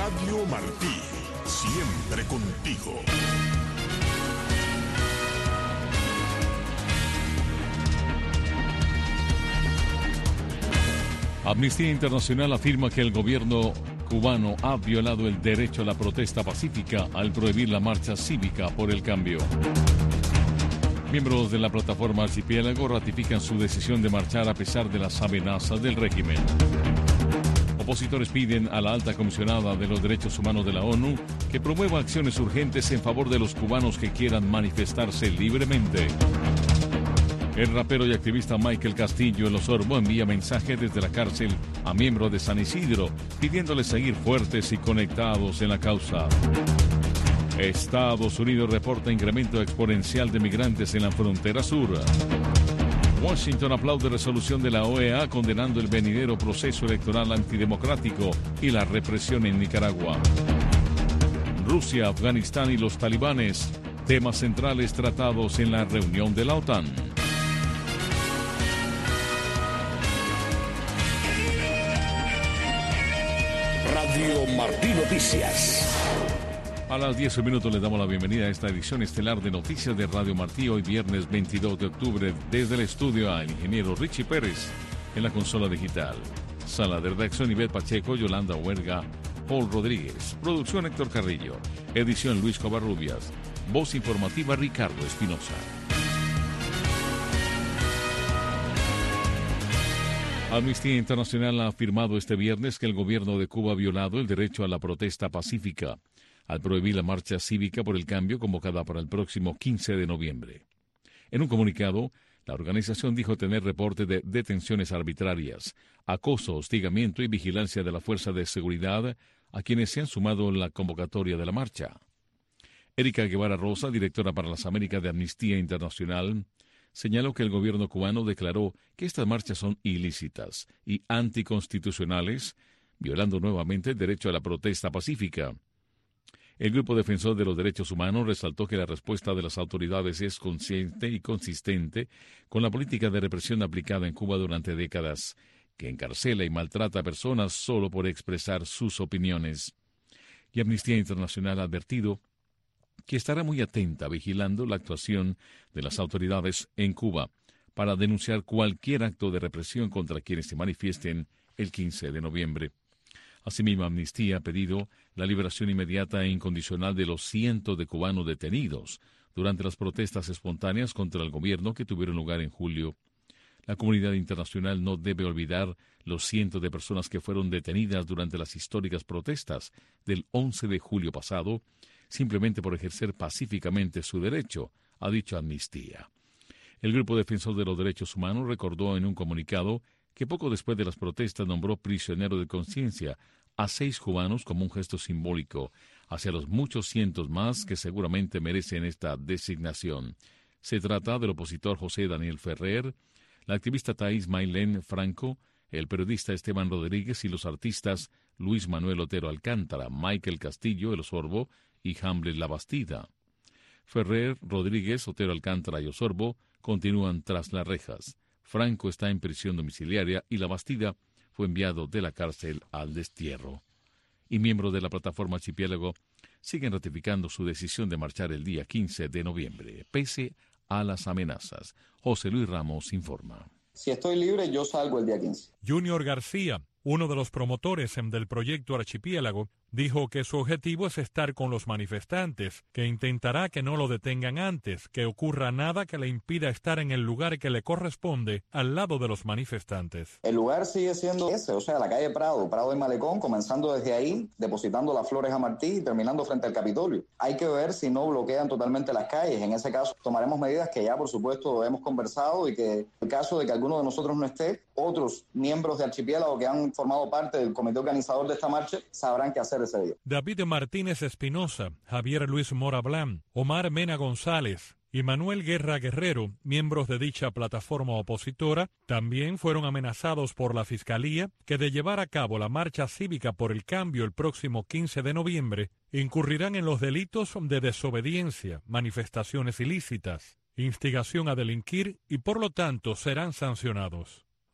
Radio Martí, siempre contigo. Amnistía Internacional afirma que el gobierno cubano ha violado el derecho a la protesta pacífica al prohibir la marcha cívica por el cambio. Miembros de la plataforma Archipiélago ratifican su decisión de marchar a pesar de las amenazas del régimen. Opositores piden a la alta comisionada de los derechos humanos de la ONU que promueva acciones urgentes en favor de los cubanos que quieran manifestarse libremente. El rapero y activista Michael Castillo El Osorbo envía mensaje desde la cárcel a miembros de San Isidro, pidiéndoles seguir fuertes y conectados en la causa. Estados Unidos reporta incremento exponencial de migrantes en la frontera sur. Washington aplaude resolución de la OEA condenando el venidero proceso electoral antidemocrático y la represión en Nicaragua. Rusia, Afganistán y los talibanes, temas centrales tratados en la reunión de la OTAN. Radio Martí Noticias. A las 10 minutos le damos la bienvenida a esta edición estelar de Noticias de Radio Martí, hoy viernes 22 de octubre, desde el estudio al ingeniero Richie Pérez en la consola digital. Sala de redacción Ivette Pacheco, Yolanda Huerga, Paul Rodríguez. Producción Héctor Carrillo. Edición Luis Covarrubias. Voz informativa Ricardo Espinosa. Amnistía Internacional ha afirmado este viernes que el gobierno de Cuba ha violado el derecho a la protesta pacífica al prohibir la marcha cívica por el cambio convocada para el próximo 15 de noviembre. En un comunicado, la organización dijo tener reporte de detenciones arbitrarias, acoso, hostigamiento y vigilancia de la Fuerza de Seguridad a quienes se han sumado en la convocatoria de la marcha. Erika Guevara Rosa, directora para las Américas de Amnistía Internacional, señaló que el gobierno cubano declaró que estas marchas son ilícitas y anticonstitucionales, violando nuevamente el derecho a la protesta pacífica. El Grupo Defensor de los Derechos Humanos resaltó que la respuesta de las autoridades es consciente y consistente con la política de represión aplicada en Cuba durante décadas, que encarcela y maltrata a personas solo por expresar sus opiniones. Y Amnistía Internacional ha advertido que estará muy atenta vigilando la actuación de las autoridades en Cuba para denunciar cualquier acto de represión contra quienes se manifiesten el 15 de noviembre. Asimismo, Amnistía ha pedido la liberación inmediata e incondicional de los cientos de cubanos detenidos durante las protestas espontáneas contra el gobierno que tuvieron lugar en julio. La comunidad internacional no debe olvidar los cientos de personas que fueron detenidas durante las históricas protestas del 11 de julio pasado, simplemente por ejercer pacíficamente su derecho, ha dicho Amnistía. El Grupo Defensor de los Derechos Humanos recordó en un comunicado que poco después de las protestas nombró prisionero de conciencia a 6 cubanos como un gesto simbólico hacia los muchos cientos más que seguramente merecen esta designación. Se trata del opositor José Daniel Ferrer, la activista Thais Maylén Franco, el periodista Esteban Rodríguez y los artistas Luis Manuel Otero Alcántara, Michael Castillo El Osorbo y Hamlet La Bastida. Ferrer, Rodríguez, Otero Alcántara y Osorbo continúan tras las rejas. Franco está en prisión domiciliaria y La Bastida fue enviado de la cárcel al destierro. Y miembros de la plataforma Archipiélago siguen ratificando su decisión de marchar el día 15 de noviembre, pese a las amenazas. José Luis Ramos informa. Si estoy libre, yo salgo el día 15. Junior García, uno de los promotores del proyecto Archipiélago, dijo que su objetivo es estar con los manifestantes, que intentará que no lo detengan antes, que ocurra nada que le impida estar en el lugar que le corresponde al lado de los manifestantes. El lugar sigue siendo ese, o sea, la calle Prado del Malecón, comenzando desde ahí, depositando las flores a Martí y terminando frente al Capitolio. Hay que ver si no bloquean totalmente las calles. En ese caso, tomaremos medidas que ya, por supuesto, hemos conversado y que, en el caso de que alguno de nosotros no esté, otros miembros de Archipiélago que han formado parte del comité organizador de esta marcha sabrán qué hacer ese día. David Martínez Espinosa, Javier Luis Mora Blán, Omar Mena González y Manuel Guerra Guerrero, miembros de dicha plataforma opositora, también fueron amenazados por la Fiscalía que de llevar a cabo la marcha cívica por el cambio el próximo 15 de noviembre, incurrirán en los delitos de desobediencia, manifestaciones ilícitas, instigación a delinquir y por lo tanto serán sancionados.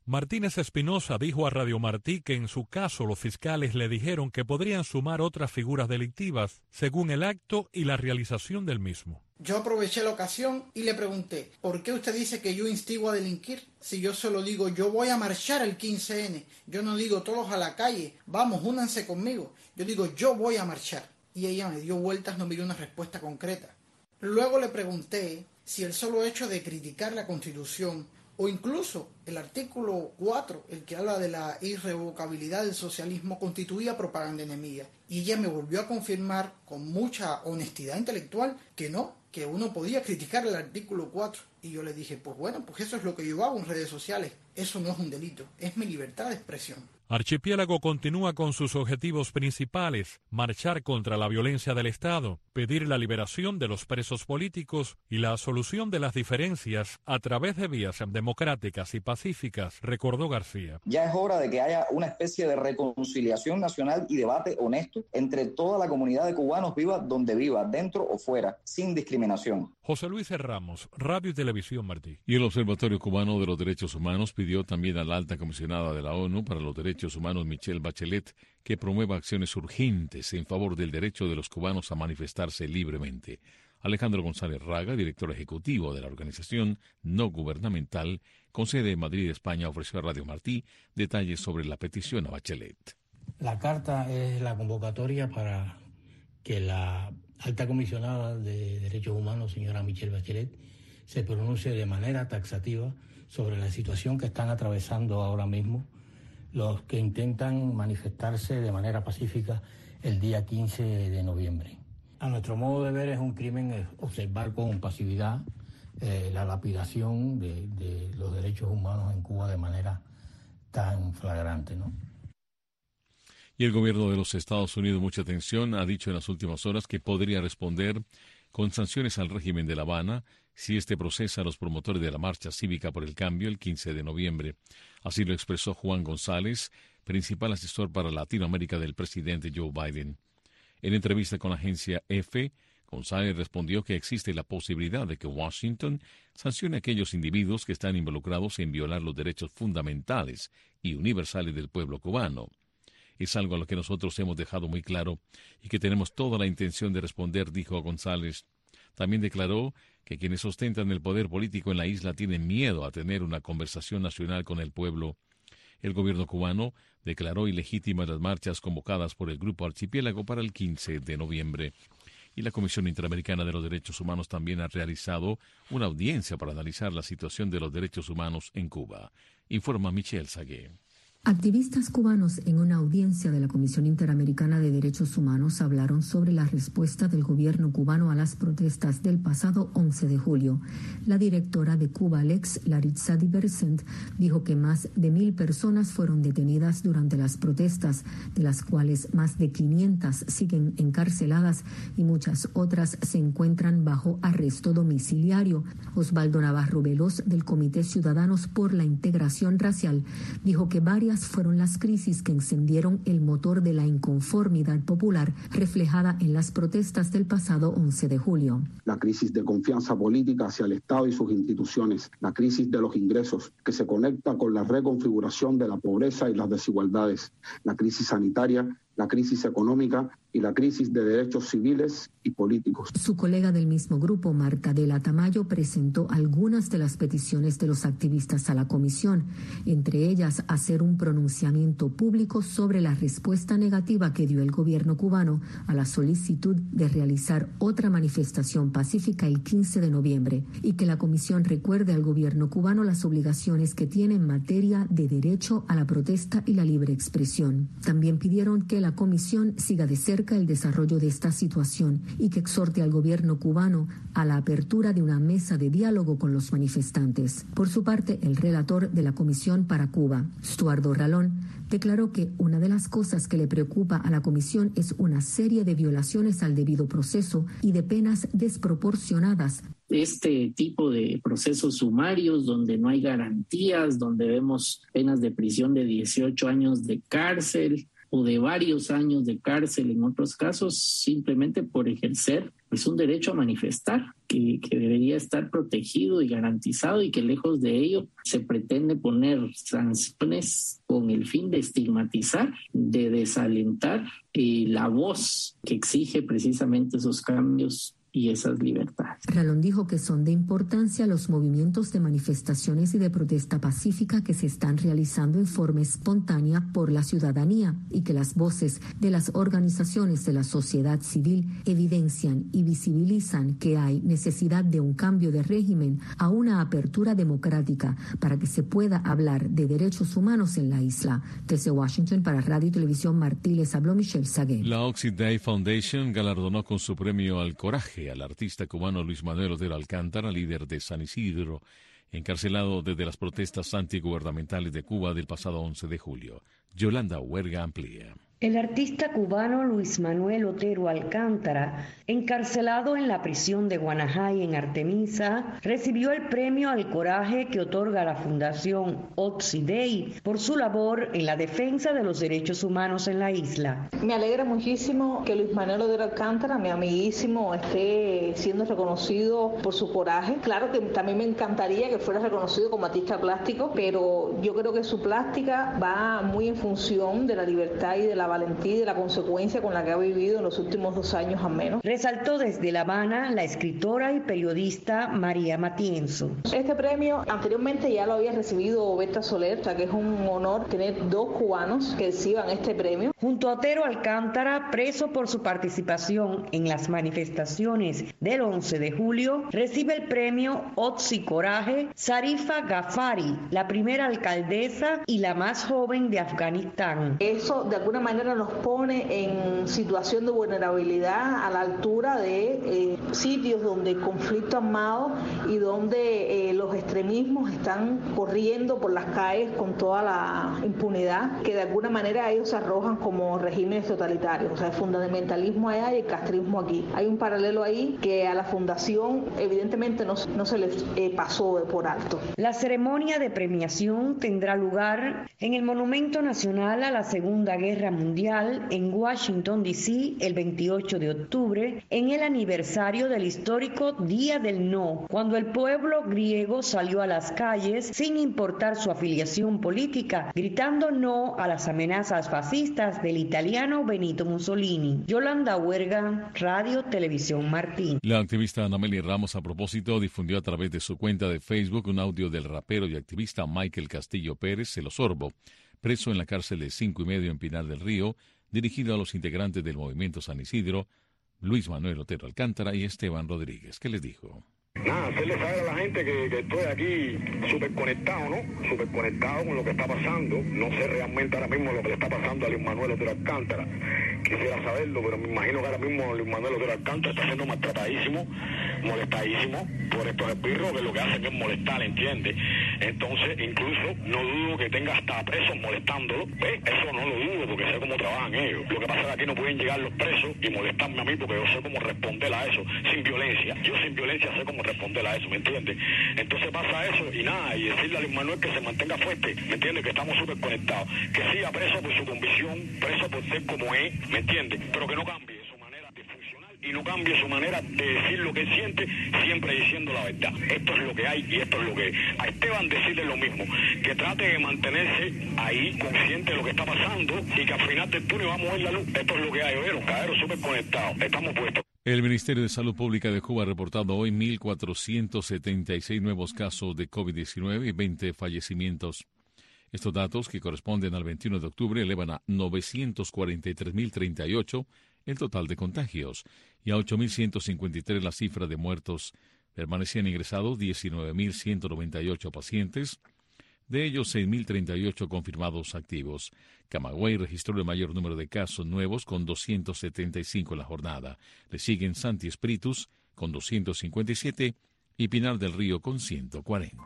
Martínez Espinosa dijo a Radio Martí que en su caso los fiscales le dijeron que podrían sumar otras figuras delictivas según el acto y la realización del mismo. Yo aproveché la ocasión y le pregunté, ¿por qué usted dice que yo instigo a delinquir? Si yo solo digo, yo voy a marchar el 15N, yo no digo todos a la calle, vamos, únanse conmigo. Yo digo, yo voy a marchar. Y ella me dio vueltas, no me dio una respuesta concreta. Luego le pregunté si el solo hecho de criticar la Constitución o incluso el artículo 4, el que habla de la irrevocabilidad del socialismo, constituía propaganda enemiga. Y ella me volvió a confirmar con mucha honestidad intelectual que no, que uno podía criticar el artículo 4. Y yo le dije, pues bueno, pues eso es lo que yo hago en redes sociales. Eso no es un delito, es mi libertad de expresión. Archipiélago continúa con sus objetivos principales: marchar contra la violencia del Estado, pedir la liberación de los presos políticos y la solución de las diferencias a través de vías democráticas y pacíficas, recordó García. Ya es hora de que haya una especie de reconciliación nacional y debate honesto entre toda la comunidad de cubanos, viva donde viva, dentro o fuera, sin discriminación. José Luis Ramos, Radio y Televisión Martí. Y el Observatorio Cubano de los Derechos Humanos pidió también a la alta comisionada de la ONU para los Derechos Humanos, Michelle Bachelet, que promueva acciones urgentes en favor del derecho de los cubanos a manifestarse libremente. Alejandro González Raga, director ejecutivo de la organización no gubernamental con sede en Madrid, España, ofreció a Radio Martí detalles sobre la petición a Bachelet. La carta es la convocatoria para que la alta comisionada de Derechos Humanos, señora Michelle Bachelet, se pronuncie de manera taxativa sobre la situación que están atravesando ahora mismo los que intentan manifestarse de manera pacífica el día 15 de noviembre. A nuestro modo de ver es un crimen observar con pasividad la lapidación de los derechos humanos en Cuba de manera tan flagrante, ¿no? Y el gobierno de los Estados Unidos, mucha atención, ha dicho en las últimas horas que podría responder con sanciones al régimen de La Habana si este procesa a los promotores de la marcha cívica por el cambio el 15 de noviembre. Así lo expresó Juan González, principal asesor para Latinoamérica del presidente Joe Biden. En entrevista con la agencia EFE, González respondió que existe la posibilidad de que Washington sancione a aquellos individuos que están involucrados en violar los derechos fundamentales y universales del pueblo cubano. Es algo a lo que nosotros hemos dejado muy claro y que tenemos toda la intención de responder, dijo González. También declaró que quienes ostentan el poder político en la isla tienen miedo a tener una conversación nacional con el pueblo. El gobierno cubano declaró ilegítimas las marchas convocadas por el Grupo Archipiélago para el 15 de noviembre. Y la Comisión Interamericana de los Derechos Humanos también ha realizado una audiencia para analizar la situación de los derechos humanos en Cuba. Informa Michelle Sagué. Activistas cubanos en una audiencia de la Comisión Interamericana de Derechos Humanos hablaron sobre la respuesta del gobierno cubano a las protestas del pasado 11 de julio. La directora de Cuba Lex, Laritza Diversent, dijo que más de 1,000 personas fueron detenidas durante las protestas, de las cuales más de 500 siguen encarceladas y muchas otras se encuentran bajo arresto domiciliario. Osvaldo Navarro Veloz, del Comité Ciudadanos por la Integración Racial, dijo que varias fueron las crisis que encendieron el motor de la inconformidad popular reflejada en las protestas del pasado 11 de julio. La crisis de confianza política hacia el Estado y sus instituciones, la crisis de los ingresos, que se conecta con la reconfiguración de la pobreza y las desigualdades, la crisis sanitaria, la crisis económica y la crisis de derechos civiles y políticos. Su colega del mismo grupo, Marta Dela Tamayo, presentó algunas de las peticiones de los activistas a la comisión, entre ellas hacer un pronunciamiento público sobre la respuesta negativa que dio el gobierno cubano a la solicitud de realizar otra manifestación pacífica el 15 de noviembre y que la comisión recuerde al gobierno cubano las obligaciones que tiene en materia de derecho a la protesta y la libre expresión. También pidieron que la comisión siga de cerca el desarrollo de esta situación y que exhorte al gobierno cubano a la apertura de una mesa de diálogo con los manifestantes. Por su parte, el relator de la Comisión para Cuba, Stuardo Ralón, declaró que una de las cosas que le preocupa a la comisión es una serie de violaciones al debido proceso y de penas desproporcionadas. Este tipo de procesos sumarios donde no hay garantías, donde vemos penas de prisión de 18 años de cárcel, o de varios años de cárcel en otros casos, simplemente por ejercer pues un derecho a manifestar que debería estar protegido y garantizado, y que lejos de ello se pretende poner sanciones con el fin de estigmatizar, de desalentar la voz que exige precisamente esos cambios y esas libertades. Ralón dijo que son de importancia los movimientos de manifestaciones y de protesta pacífica que se están realizando en forma espontánea por la ciudadanía, y que las voces de las organizaciones de la sociedad civil evidencian y visibilizan que hay necesidad de un cambio de régimen a una apertura democrática para que se pueda hablar de derechos humanos en la isla. Desde Washington para Radio y Televisión Martí les habló Michelle Sagué. La Oxid Day Foundation galardonó con su premio al coraje al artista cubano Luis Manuel Otero Alcántara, líder de San Isidro, encarcelado desde las protestas antigubernamentales de Cuba del pasado 11 de julio. Yolanda Huerga amplía. El artista cubano Luis Manuel Otero Alcántara, encarcelado en la prisión de Guanajay en Artemisa, recibió el premio al coraje que otorga la Fundación Oxid Day por su labor en la defensa de los derechos humanos en la isla. Me alegra muchísimo que Luis Manuel Otero Alcántara, mi amiguísimo, esté siendo reconocido por su coraje. Claro que también me encantaría que fuera reconocido como artista plástico, pero yo creo que su plástica va muy en función de la libertad y de la valentía y de la consecuencia con la que ha vivido en los últimos 2 años al menos. Resaltó desde La Habana la escritora y periodista María Matienzo. Este premio anteriormente ya lo había recibido Berta Soler, o sea que es un honor tener 2 cubanos que reciban este premio. Junto a Otero Alcántara, preso por su participación en las manifestaciones del 11 de julio, recibe el premio Otsi Coraje Zarifa Ghaffari, la primera alcaldesa y la más joven de Afganistán. Eso de alguna manera nos pone en situación de vulnerabilidad a la altura de sitios donde el conflicto armado y donde los extremismos están corriendo por las calles con toda la impunidad, que de alguna manera ellos se arrojan como regímenes totalitarios. O sea, el fundamentalismo allá y el castrismo aquí. Hay un paralelo ahí que a la fundación evidentemente no se les pasó por alto. La ceremonia de premiación tendrá lugar en el Monumento Nacional a la Segunda Guerra Mundial en Washington, D.C. el 28 de octubre, en el aniversario del histórico Día del No, cuando el pueblo griego salió a las calles sin importar su afiliación política, gritando no a las amenazas fascistas del italiano Benito Mussolini. Yolanda Huerga, Radio Televisión Martín. La activista Anamelia Ramos, a propósito, difundió a través de su cuenta de Facebook un audio del rapero y activista Michael Castillo Pérez, el Osorbo, preso en la cárcel de 5 y medio en Pinar del Río, dirigido a los integrantes del Movimiento San Isidro, Luis Manuel Otero Alcántara y Esteban Rodríguez. ¿Qué les dijo? Nada, hacerle saber a la gente que estoy aquí súper conectado, ¿no? Súper conectado con lo que está pasando. No sé realmente ahora mismo lo que le está pasando a Luis Manuel Otero Alcántara. Quisiera saberlo, pero me imagino que ahora mismo Luis Manuel Otero Alcántara está siendo maltratadísimo, molestadísimo por estos espirros que lo que hacen es molestar, ¿entiendes? Entonces, incluso no dudo que tenga hasta presos molestándolo, ¿ves? Eso no lo dudo porque sé cómo trabajan ellos. Lo que pasa es que aquí no pueden llegar los presos y molestarme a mí porque yo sé cómo responder a eso, sin violencia. Yo sin violencia sé cómo responder a eso, ¿me entiendes? Entonces pasa eso y nada, y decirle a Luis Manuel que se mantenga fuerte, ¿me entiendes? Que estamos súper conectados, que siga preso por su convicción, preso por ser como es, ¿me entiendes? Pero que no cambie su manera de funcionar y no cambie su manera de decir lo que él siente, siempre diciendo la verdad. Esto es lo que hay y esto es lo que es. A Esteban decirle lo mismo, que trate de mantenerse ahí consciente de lo que está pasando y que al final del túnel vamos a ver la luz. Esto es lo que hay, ¿oyeron? Caderos súper conectados, estamos puestos. El Ministerio de Salud Pública de Cuba ha reportado hoy 1.476 nuevos casos de COVID-19 y 20 fallecimientos. Estos datos, que corresponden al 21 de octubre, elevan a 943.038 el total de contagios y a 8.153 la cifra de muertos. Permanecían ingresados 19.198 pacientes, de ellos 6.038 confirmados activos. Camagüey registró el mayor número de casos nuevos con 275 en la jornada. Le siguen Santi Espíritus con 257 y Pinar del Río con 140.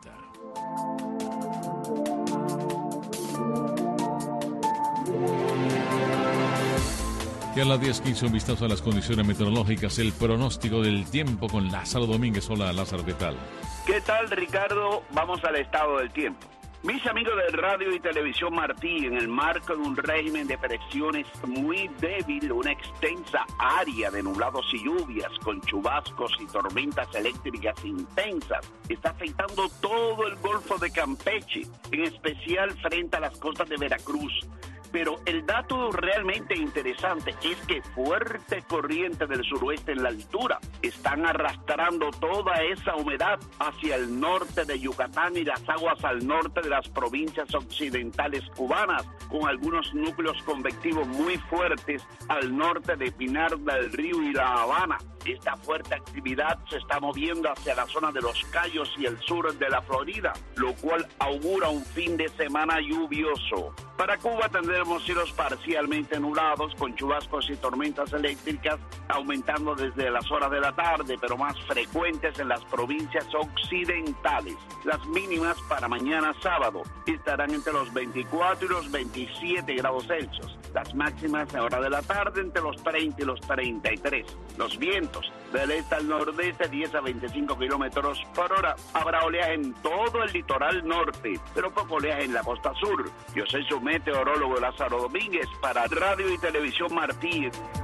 Y a las 10:15 un vistazo a las condiciones meteorológicas, el pronóstico del tiempo con Lázaro Domínguez. Hola, Lázaro, ¿qué tal? ¿Qué tal, Ricardo? Vamos al estado del tiempo. Mis amigos de Radio y Televisión Martí, en el marco de un régimen de presiones muy débil, una extensa área de nublados y lluvias con chubascos y tormentas eléctricas intensas está afectando todo el Golfo de Campeche, en especial frente a las costas de Veracruz. Pero el dato realmente interesante es que fuertes corrientes del suroeste en la altura están arrastrando toda esa humedad hacia el norte de Yucatán y las aguas al norte de las provincias occidentales cubanas, con algunos núcleos convectivos muy fuertes al norte de Pinar del Río y La Habana. Esta fuerte actividad se está moviendo hacia la zona de Los Cayos y el sur de la Florida, lo cual augura un fin de semana lluvioso. Para Cuba tendremos cielos parcialmente nublados con chubascos y tormentas eléctricas aumentando desde las horas de la tarde, pero más frecuentes en las provincias occidentales. Las mínimas para mañana sábado estarán entre los 24 y los 27 grados Celsius. Las máximas a hora de la tarde entre los 30 y los 33. Los vientos del este al nordeste 10 a 25 kilómetros por hora. Habrá oleaje en todo el litoral norte, pero poco oleaje en la costa sur. Yo soy su meteorólogo Lázaro Domínguez para Radio y Televisión Martí.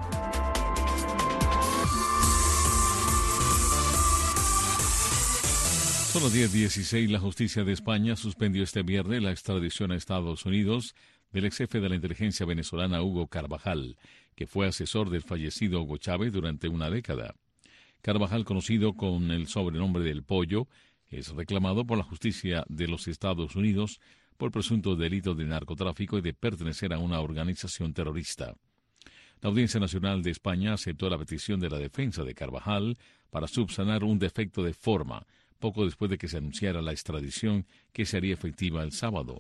Son las 10:16. La justicia de España suspendió este viernes la extradición a Estados Unidos del ex jefe de la inteligencia venezolana Hugo Carvajal, que fue asesor del fallecido Hugo Chávez durante una década. Carvajal, conocido con el sobrenombre del Pollo, es reclamado por la justicia de los Estados Unidos por presuntos delitos de narcotráfico y de pertenecer a una organización terrorista. La Audiencia Nacional de España aceptó la petición de la defensa de Carvajal para subsanar un defecto de forma, poco después de que se anunciara la extradición que se haría efectiva el sábado.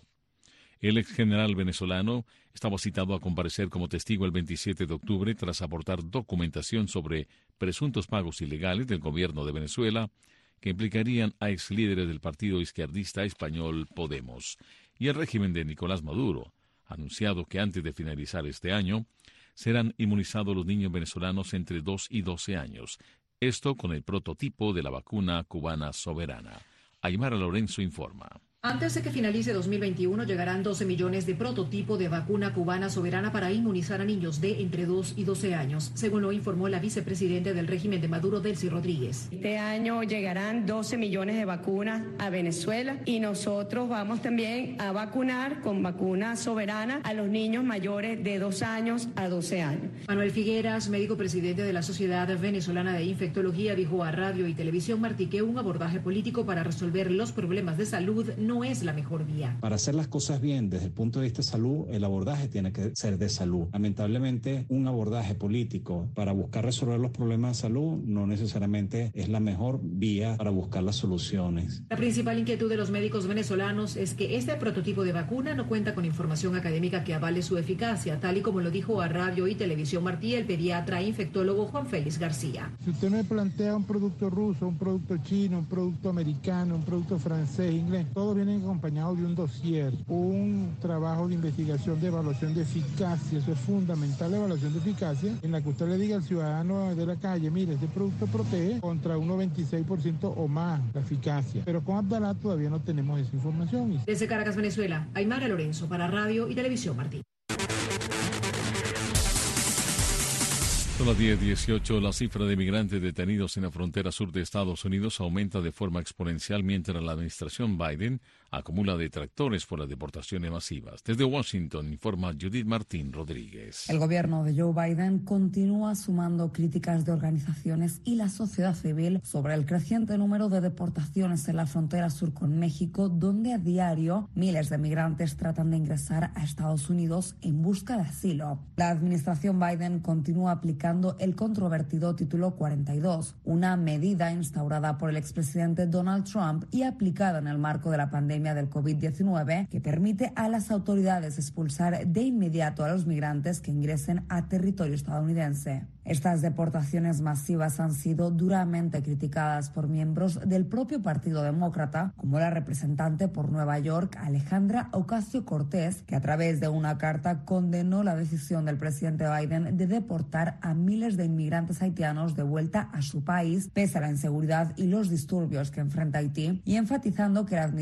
El ex general venezolano estaba citado a comparecer como testigo el 27 de octubre tras aportar documentación sobre presuntos pagos ilegales del gobierno de Venezuela que implicarían a ex líderes del partido izquierdista español Podemos y el régimen de Nicolás Maduro, anunciado que antes de finalizar este año serán inmunizados los niños venezolanos entre 2 y 12 años, esto con el prototipo de la vacuna cubana Soberana. Aymara Lorenzo informa. Antes de que finalice 2021 llegarán 12 millones de prototipo de vacuna cubana Soberana para inmunizar a niños de entre 2 y 12 años, según lo informó la vicepresidenta del régimen de Maduro, Delcy Rodríguez. Este año llegarán 12 millones de vacunas a Venezuela y nosotros vamos también a vacunar con vacuna Soberana a los niños mayores de 2 años a 12 años. Manuel Figueras, médico presidente de la Sociedad Venezolana de Infectología, dijo a Radio y Televisión Martí que un abordaje político para resolver los problemas de salud no es la mejor vía. Para hacer las cosas bien desde el punto de vista de salud, el abordaje tiene que ser de salud. Lamentablemente, un abordaje político para buscar resolver los problemas de salud no necesariamente es la mejor vía para buscar las soluciones. La principal inquietud de los médicos venezolanos es que este prototipo de vacuna no cuenta con información académica que avale su eficacia, tal y como lo dijo a Radio y Televisión Martí el pediatra e infectólogo Juan Félix García. Si usted me plantea un producto ruso, un producto chino, un producto americano, un producto francés, inglés, todo viene acompañado de un dossier, un trabajo de investigación de evaluación de eficacia. Eso es fundamental, la evaluación de eficacia, en la que usted le diga al ciudadano de la calle, mire, este producto protege contra un 96% o más la eficacia. Pero con Abdalá todavía no tenemos esa información. Desde Caracas, Venezuela, Aymara Lorenzo para Radio y Televisión Martí. Son las 10:18. La cifra de migrantes detenidos en la frontera sur de Estados Unidos aumenta de forma exponencial mientras la administración Biden acumula detractores por las deportaciones masivas. Desde Washington informa Judith Martín Rodríguez. El gobierno de Joe Biden continúa sumando críticas de organizaciones y la sociedad civil sobre el creciente número de deportaciones en la frontera sur con México, donde a diario miles de migrantes tratan de ingresar a Estados Unidos en busca de asilo. La administración Biden continúa aplicando el controvertido Título 42, una medida instaurada por el expresidente Donald Trump y aplicada en el marco de la pandemia del COVID-19, que permite a las autoridades expulsar de inmediato a los migrantes que ingresen a territorio estadounidense. Estas deportaciones masivas han sido duramente criticadas por miembros del propio Partido Demócrata, como la representante por Nueva York, Alejandra Ocasio-Cortez, que a través de una carta condenó la decisión del presidente Biden de deportar a miles de inmigrantes haitianos de vuelta a su país, pese a la inseguridad y los disturbios que enfrenta Haití, y enfatizando que la administración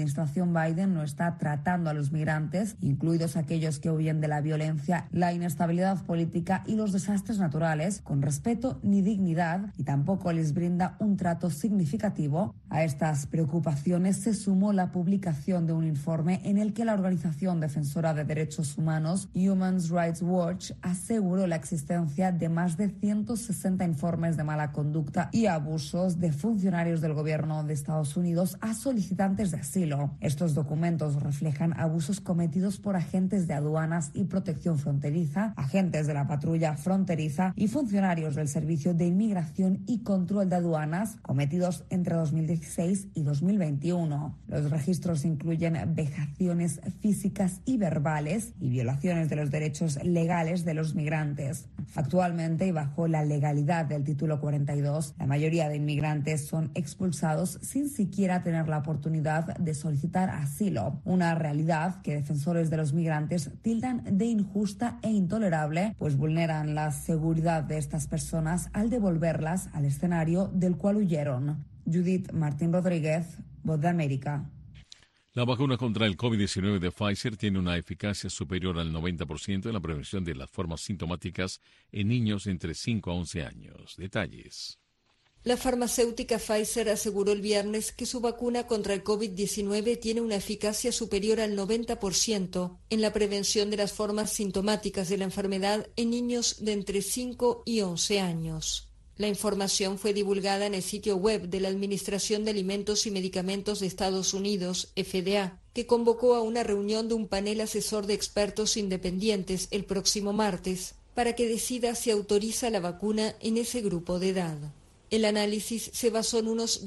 administración Biden no está tratando a los migrantes, incluidos aquellos que huyen de la violencia, la inestabilidad política y los desastres naturales, con respeto ni dignidad, y tampoco les brinda un trato significativo. A estas preocupaciones se sumó la publicación de un informe en el que la organización defensora de derechos humanos Human Rights Watch aseguró la existencia de más de 160 informes de mala conducta y abusos de funcionarios del gobierno de Estados Unidos a solicitantes de asilo. Estos documentos reflejan abusos cometidos por agentes de aduanas y protección fronteriza, agentes de la patrulla fronteriza y funcionarios del Servicio de Inmigración y Control de Aduanas, cometidos entre 2016 y 2021. Los registros incluyen vejaciones físicas y verbales y violaciones de los derechos legales de los migrantes. Actualmente, y bajo la legalidad del Título 42, la mayoría de inmigrantes son expulsados sin siquiera tener la oportunidad de solicitar asilo, una realidad que defensores de los migrantes tildan de injusta e intolerable, pues vulneran la seguridad de estas personas al devolverlas al escenario del cual huyeron. Judith Martín Rodríguez, Voz de América. La vacuna contra el COVID-19 de Pfizer tiene una eficacia superior al 90% en la prevención de las formas sintomáticas en niños entre 5 a 11 años. Detalles. La farmacéutica Pfizer aseguró el viernes que su vacuna contra el COVID-19 tiene una eficacia superior al 90% en la prevención de las formas sintomáticas de la enfermedad en niños de entre 5 y 11 años. La información fue divulgada en el sitio web de la Administración de Alimentos y Medicamentos de Estados Unidos, FDA, que convocó a una reunión de un panel asesor de expertos independientes el próximo martes para que decida si autoriza la vacuna en ese grupo de edad. El análisis se basó en unos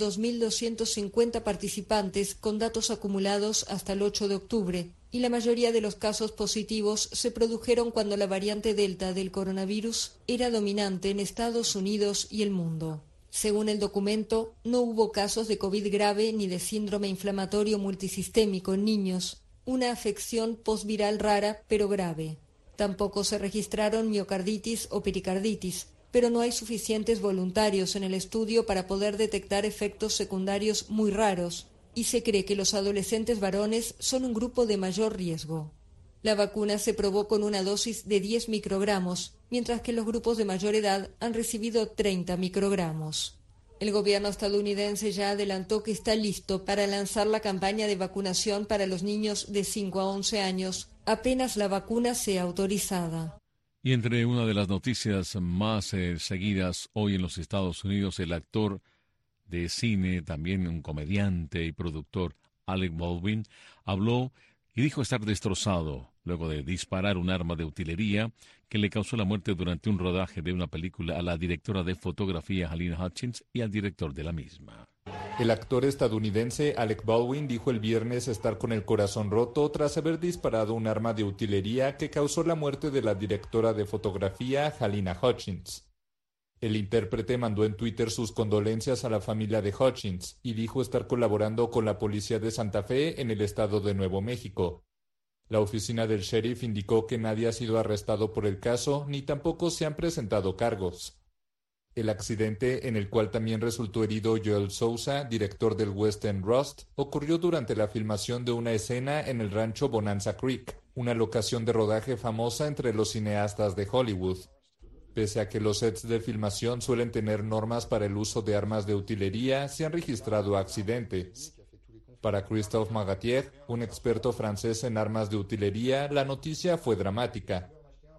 2.250 participantes con datos acumulados hasta el 8 de octubre, y la mayoría de los casos positivos se produjeron cuando la variante Delta del coronavirus era dominante en Estados Unidos y el mundo. Según el documento, no hubo casos de COVID grave ni de síndrome inflamatorio multisistémico en niños, una afección postviral rara pero grave. Tampoco se registraron miocarditis o pericarditis, pero no hay suficientes voluntarios en el estudio para poder detectar efectos secundarios muy raros, y se cree que los adolescentes varones son un grupo de mayor riesgo. La vacuna se probó con una dosis de 10 microgramos, mientras que los grupos de mayor edad han recibido 30 microgramos. El gobierno estadounidense ya adelantó que está listo para lanzar la campaña de vacunación para los niños de 5 a 11 años, apenas la vacuna sea autorizada. Y entre una de las noticias más seguidas hoy en los Estados Unidos, el actor de cine, también un comediante y productor, Alec Baldwin, habló y dijo estar destrozado luego de disparar un arma de utilería que le causó la muerte durante un rodaje de una película a la directora de fotografía Halyna Hutchins y al director de la misma. El actor estadounidense Alec Baldwin dijo el viernes estar con el corazón roto tras haber disparado un arma de utilería que causó la muerte de la directora de fotografía Halyna Hutchins. El intérprete mandó en Twitter sus condolencias a la familia de Hutchins y dijo estar colaborando con la policía de Santa Fe en el estado de Nuevo México. La oficina del sheriff indicó que nadie ha sido arrestado por el caso ni tampoco se han presentado cargos. El accidente, en el cual también resultó herido Joel Souza, director del West End Rust, ocurrió durante la filmación de una escena en el rancho Bonanza Creek, una locación de rodaje famosa entre los cineastas de Hollywood. Pese a que los sets de filmación suelen tener normas para el uso de armas de utilería, se han registrado accidentes. Para Christophe Magatier, un experto francés en armas de utilería, la noticia fue dramática.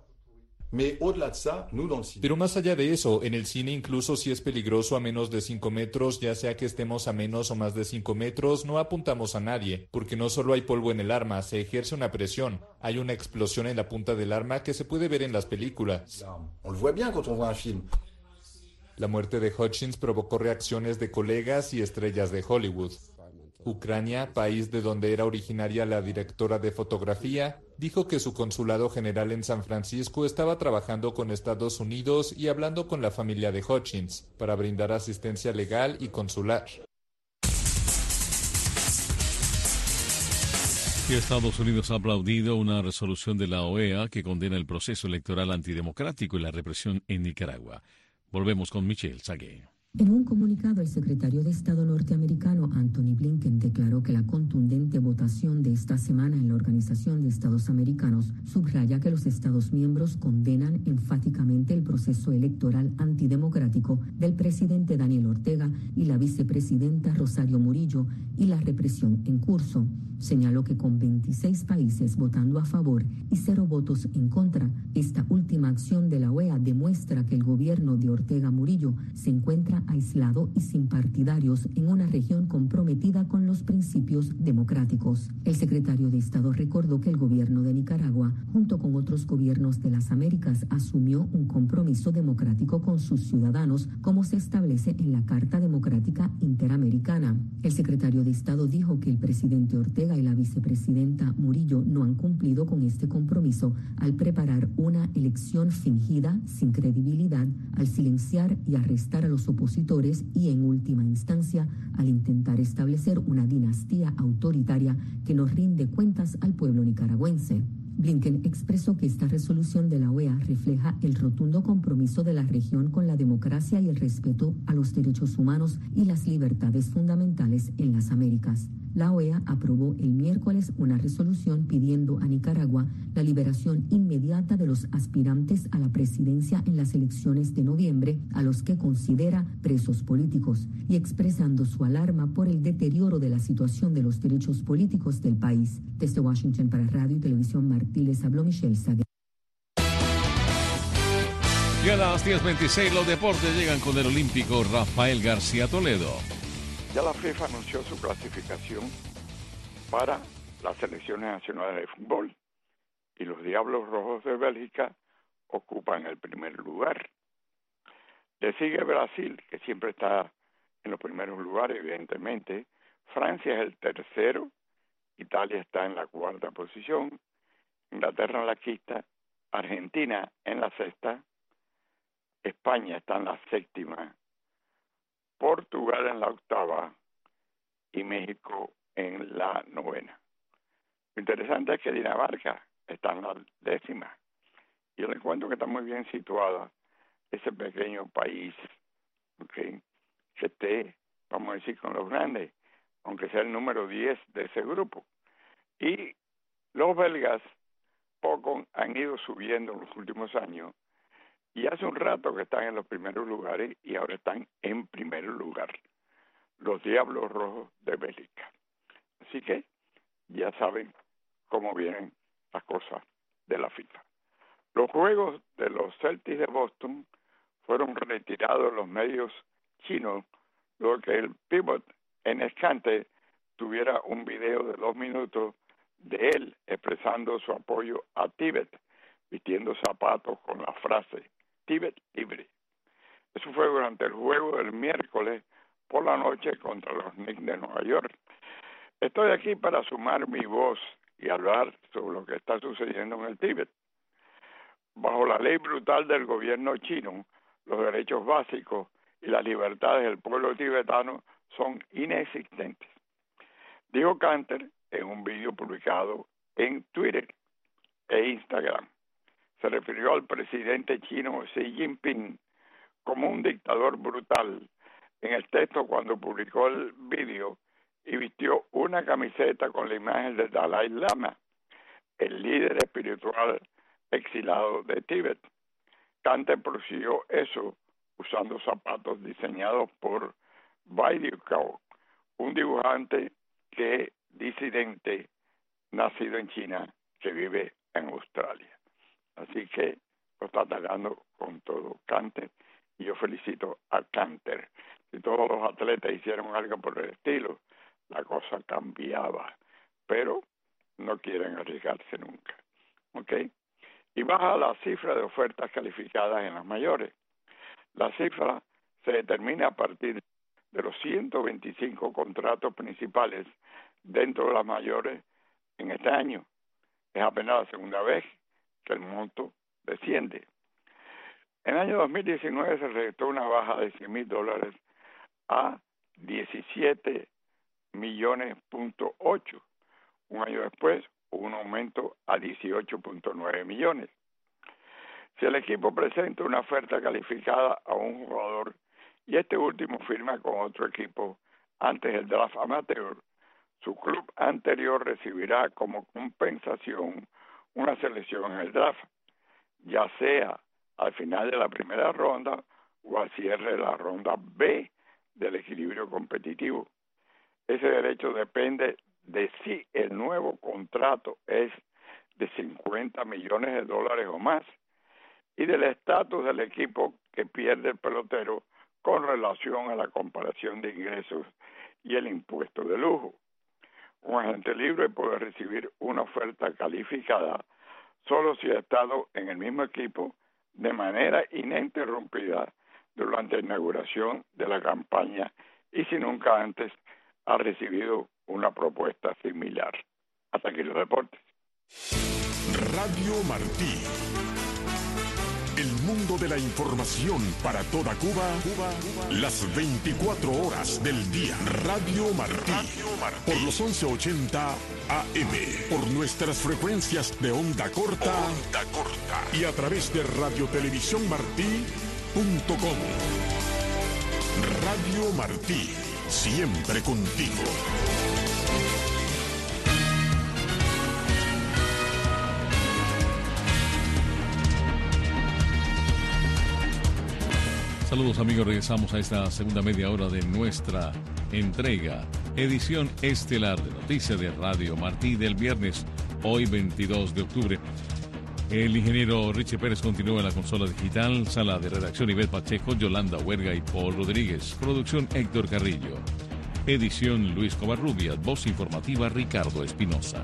Pero más allá de eso, en el cine, incluso si es peligroso a menos de 5 metros, ya sea que estemos a menos o más de 5 metros, no apuntamos a nadie, porque no solo hay polvo en el arma, se ejerce una presión. Hay una explosión en la punta del arma que se puede ver en las películas. La muerte de Hutchins provocó reacciones de colegas y estrellas de Hollywood. Ucrania, país de donde era originaria la directora de fotografía, dijo que su consulado general en San Francisco estaba trabajando con Estados Unidos y hablando con la familia de Hutchins para brindar asistencia legal y consular. Y Estados Unidos ha aplaudido una resolución de la OEA que condena el proceso electoral antidemocrático y la represión en Nicaragua. Volvemos con Michelle Sagué. En un comunicado, el secretario de Estado norteamericano Anthony Blinken declaró que la contundente votación de esta semana en la Organización de Estados Americanos subraya que los Estados miembros condenan enfáticamente el proceso electoral antidemocrático del presidente Daniel Ortega y la vicepresidenta Rosario Murillo y la represión en curso. Señaló que con 26 países votando a favor y 0 votos en contra, esta última acción de la OEA demuestra que el gobierno de Ortega Murillo se encuentra aislado y sin partidarios en una región comprometida con los principios democráticos. El secretario de Estado recordó que el gobierno de Nicaragua, junto con otros gobiernos de las Américas, asumió un compromiso democrático con sus ciudadanos, como se establece en la Carta Democrática Interamericana. El secretario de Estado dijo que el presidente Ortega y la vicepresidenta Murillo no han cumplido con este compromiso al preparar una elección fingida, sin credibilidad, al silenciar y arrestar a los opositores y, en última instancia, al intentar establecer una dinastía autoritaria que no rinde cuentas al pueblo nicaragüense. Blinken expresó que esta resolución de la OEA refleja el rotundo compromiso de la región con la democracia y el respeto a los derechos humanos y las libertades fundamentales en las Américas. La OEA aprobó el miércoles una resolución pidiendo a Nicaragua la liberación inmediata de los aspirantes a la presidencia en las elecciones de noviembre, a los que considera presos políticos, y expresando su alarma por el deterioro de la situación de los derechos políticos del país. Desde Washington para Radio y Televisión Martí les habló Michelle Saguer. Y a las 10:26 los deportes llegan con el olímpico Rafael García Toledo. Ya la FIFA anunció su clasificación para las selecciones nacionales de fútbol y los Diablos Rojos de Bélgica ocupan el primer lugar. Le sigue Brasil, que siempre está en los primeros lugares, evidentemente. Francia es el tercero, Italia está en la cuarta posición, Inglaterra en la quinta, Argentina en la sexta, España está en la séptima, Portugal en la octava y México en la novena. Lo interesante es que Dinamarca está en la décima. Yo le encuentro que está muy bien situada ese pequeño país, ¿okay?, que esté, vamos a decir, con los grandes, aunque sea el número 10 de ese grupo. Y los belgas poco han ido subiendo en los últimos años y hace un rato que están en los primeros lugares y ahora están en primer lugar, los Diablos Rojos de Bélgica. Así que ya saben cómo vienen las cosas de la FIFA. Los juegos de los Celtics de Boston fueron retirados de los medios chinos, luego que el pivot en escante tuviera un video de 2 minutos de él expresando su apoyo a Tíbet, vistiendo zapatos con la frase Tíbet libre. Eso fue durante el juego del miércoles por la noche contra los Knicks de Nueva York. Estoy aquí para sumar mi voz y hablar sobre lo que está sucediendo en el Tíbet. Bajo la ley brutal del gobierno chino, los derechos básicos y las libertades del pueblo tibetano son inexistentes. Dijo Kanter en un vídeo publicado en Twitter e Instagram. Se refirió al presidente chino Xi Jinping como un dictador brutal en el texto cuando publicó el vídeo y vistió una camiseta con la imagen de Dalai Lama, el líder espiritual exilado de Tíbet. Kanter prosiguió eso usando zapatos diseñados por Baidu Cao, un dibujante disidente nacido en China que vive en Australia. Así que lo está atacando con todo Kanter y yo felicito a Kanter. Si todos los atletas hicieron algo por el estilo, la cosa cambiaba, pero no quieren arriesgarse nunca. ¿Ok? Y baja la cifra de ofertas calificadas en las mayores. La cifra se determina a partir de los 125 contratos principales dentro de las mayores en este año. Es apenas la segunda vez que el monto desciende. En el año 2019 se registró una baja de $100,000 a 17,8 millones. Un año después hubo un aumento a 18,9 millones. Si el equipo presenta una oferta calificada a un jugador y este último firma con otro equipo antes del draft amateur. Su club anterior recibirá como compensación una selección en el draft, ya sea al final de la primera ronda o al cierre de la ronda B del equilibrio competitivo. Ese derecho depende de si el nuevo contrato es de $50 millones o más y del estatus del equipo que pierde el pelotero con relación a la comparación de ingresos y el impuesto de lujo. Un agente libre puede recibir una oferta calificada solo si ha estado en el mismo equipo de manera ininterrumpida durante la inauguración de la campaña y si nunca antes ha recibido una propuesta similar. Hasta aquí los deportes. Radio Martí. El mundo de la información para toda Cuba, las 24 horas del día. Radio Martí. Por los 1180 AM. Por nuestras frecuencias de onda corta. Y a través de radiotelevisiónmartí.com. Radio Martí. Siempre contigo. Saludos amigos, regresamos a esta segunda media hora de nuestra entrega, edición estelar de noticias de Radio Martí del viernes, hoy 22 de octubre. El ingeniero Richie Pérez continúa en la consola digital, sala de redacción Ivette Pacheco, Yolanda Huerga y Paul Rodríguez, producción Héctor Carrillo, edición Luis Covarrubias, voz informativa Ricardo Espinosa.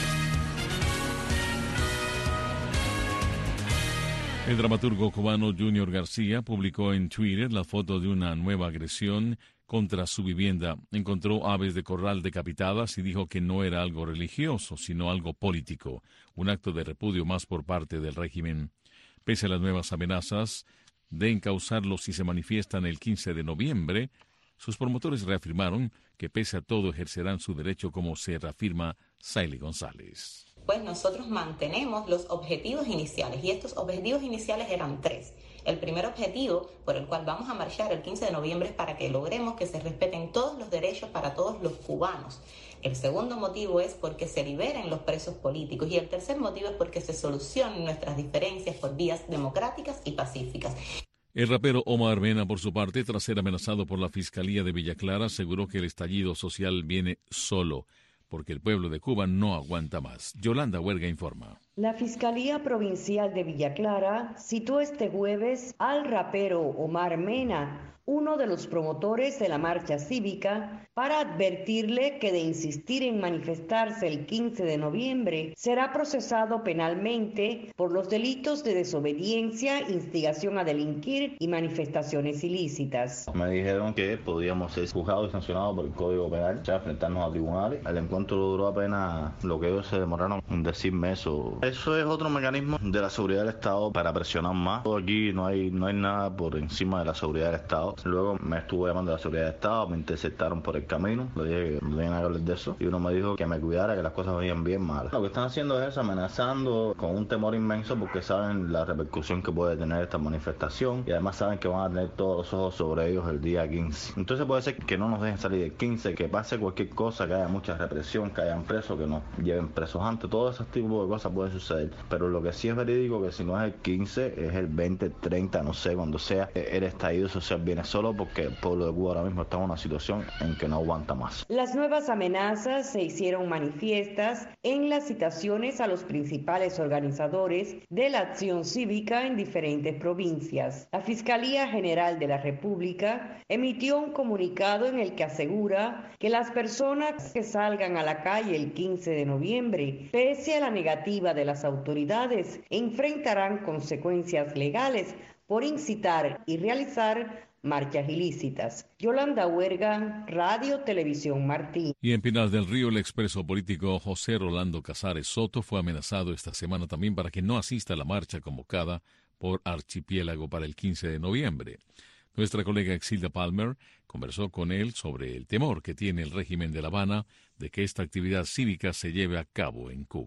El dramaturgo cubano Junior García publicó en Twitter la foto de una nueva agresión contra su vivienda. Encontró aves de corral decapitadas y dijo que no era algo religioso, sino algo político, un acto de repudio más por parte del régimen. Pese a las nuevas amenazas de encausarlos si se manifiestan el 15 de noviembre, sus promotores reafirmaron que pese a todo ejercerán su derecho, como se reafirma Saily González. Pues nosotros mantenemos los objetivos iniciales, y estos objetivos iniciales eran 3. El primer objetivo por el cual vamos a marchar el 15 de noviembre es para que logremos que se respeten todos los derechos para todos los cubanos. El segundo motivo es porque se liberen los presos políticos, y el tercer motivo es porque se solucionen nuestras diferencias por vías democráticas y pacíficas. El rapero Omar Mena, por su parte, tras ser amenazado por la Fiscalía de Villa Clara, aseguró que el estallido social viene solo, porque el pueblo de Cuba no aguanta más. Yolanda Huerga informa. La Fiscalía Provincial de Villa Clara citó este jueves al rapero Omar Mena, uno de los promotores de la marcha cívica, para advertirle que de insistir en manifestarse el 15 de noviembre será procesado penalmente por los delitos de desobediencia, instigación a delinquir y manifestaciones ilícitas. Me dijeron que podíamos ser juzgados y sancionados por el Código Penal, ya enfrentarnos a tribunales. El encuentro duró apenas lo que ellos se demoraron en decirme eso. Eso es otro mecanismo de la seguridad del Estado para presionar más. Aquí no hay nada por encima de la seguridad del Estado. Luego me estuvo llamando a la seguridad del Estado, me interceptaron por el camino, le dije que no tenía nada que hablar de eso, y uno me dijo que me cuidara, que las cosas venían bien malas. Lo que están haciendo es amenazando con un temor inmenso, porque saben la repercusión que puede tener esta manifestación, y además saben que van a tener todos los ojos sobre ellos el día 15. Entonces puede ser que no nos dejen salir el 15, que pase cualquier cosa, que haya mucha represión, que hayan presos, que nos lleven presos antes, todo ese tipo de cosas pueden suceder. Pero lo que sí es verídico, que si no es el 15, es el 20, 30, no sé, cuando sea, el estallido social viene solo, porque el pueblo de Cuba ahora mismo está en una situación en que no aguanta más. Las nuevas amenazas se hicieron manifiestas en las citaciones a los principales organizadores de la acción cívica en diferentes provincias. La Fiscalía General de la República emitió un comunicado en el que asegura que las personas que salgan a la calle el 15 de noviembre, pese a la negativa de las autoridades, enfrentarán consecuencias legales por incitar y realizar marchas ilícitas. Yolanda Huerga, Radio Televisión Martí. Y en Pinar del Río, el expreso político José Rolando Casares Soto fue amenazado esta semana también para que no asista a la marcha convocada por Archipiélago para el 15 de noviembre. Nuestra colega Exilda Palmer conversó con él sobre el temor que tiene el régimen de La Habana de que esta actividad cívica se lleve a cabo en Cuba.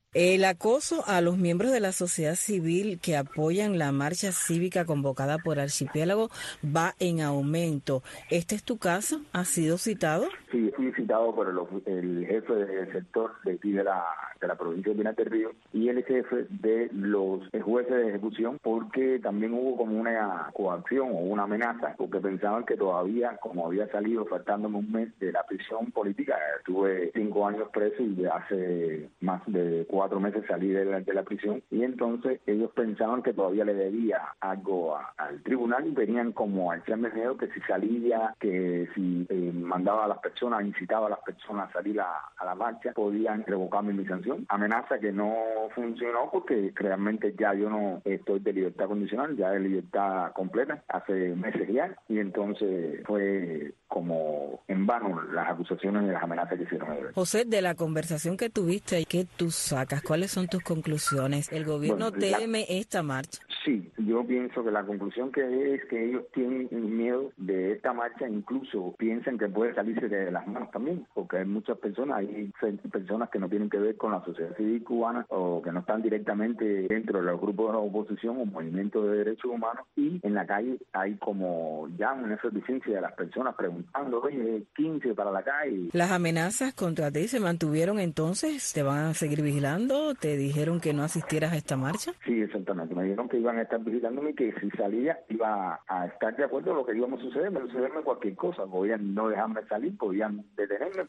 El acoso a los miembros de la sociedad civil que apoyan la marcha cívica convocada por Archipiélago va en aumento. ¿Este es tu caso? ¿Has sido citado? Sí, fui citado por el jefe del sector de aquí de la provincia de Pinar del Río y el jefe de los jueces de ejecución, porque también hubo como una coacción o una amenaza, porque pensaban que todavía, como había salido faltándome un mes de la prisión política, estuve 5 años preso y hace más de 4 meses salí de la prisión, y entonces ellos pensaban que todavía le debía algo al tribunal y venían como a echarme miedo que si salía, que si mandaba a las personas, incitaba a las personas a salir a la marcha, podían revocarme mi sanción. Amenaza que no funcionó porque realmente ya yo no estoy de libertad condicional, ya de libertad completa hace meses ya, y entonces fue como en vano las acusaciones y las amenazas que hicieron ellos. José, de la conversación que tuviste, ¿qué tú sacas? ¿Cuáles son tus conclusiones? ¿El gobierno teme esta marcha? Sí, yo pienso que la conclusión que es que ellos tienen miedo de esta marcha, incluso piensan que puede salirse de las manos también, porque hay muchas personas, hay personas que no tienen que ver con la sociedad civil cubana o que no están directamente dentro de los grupos de la oposición o movimientos de derechos humanos, y en la calle hay como ya una efervescencia de las personas preguntando, oye, 15 para la calle. ¿Las amenazas contra ti se mantuvieron entonces? ¿Te van a seguir vigilando? ¿Te dijeron que no asistieras a esta marcha? Sí, exactamente. Me dijeron que iban a estar vigilándome y que si salía iba a estar de acuerdo a lo que íbamos a sucederme cualquier cosa. Podían no dejarme salir, podían detenerme.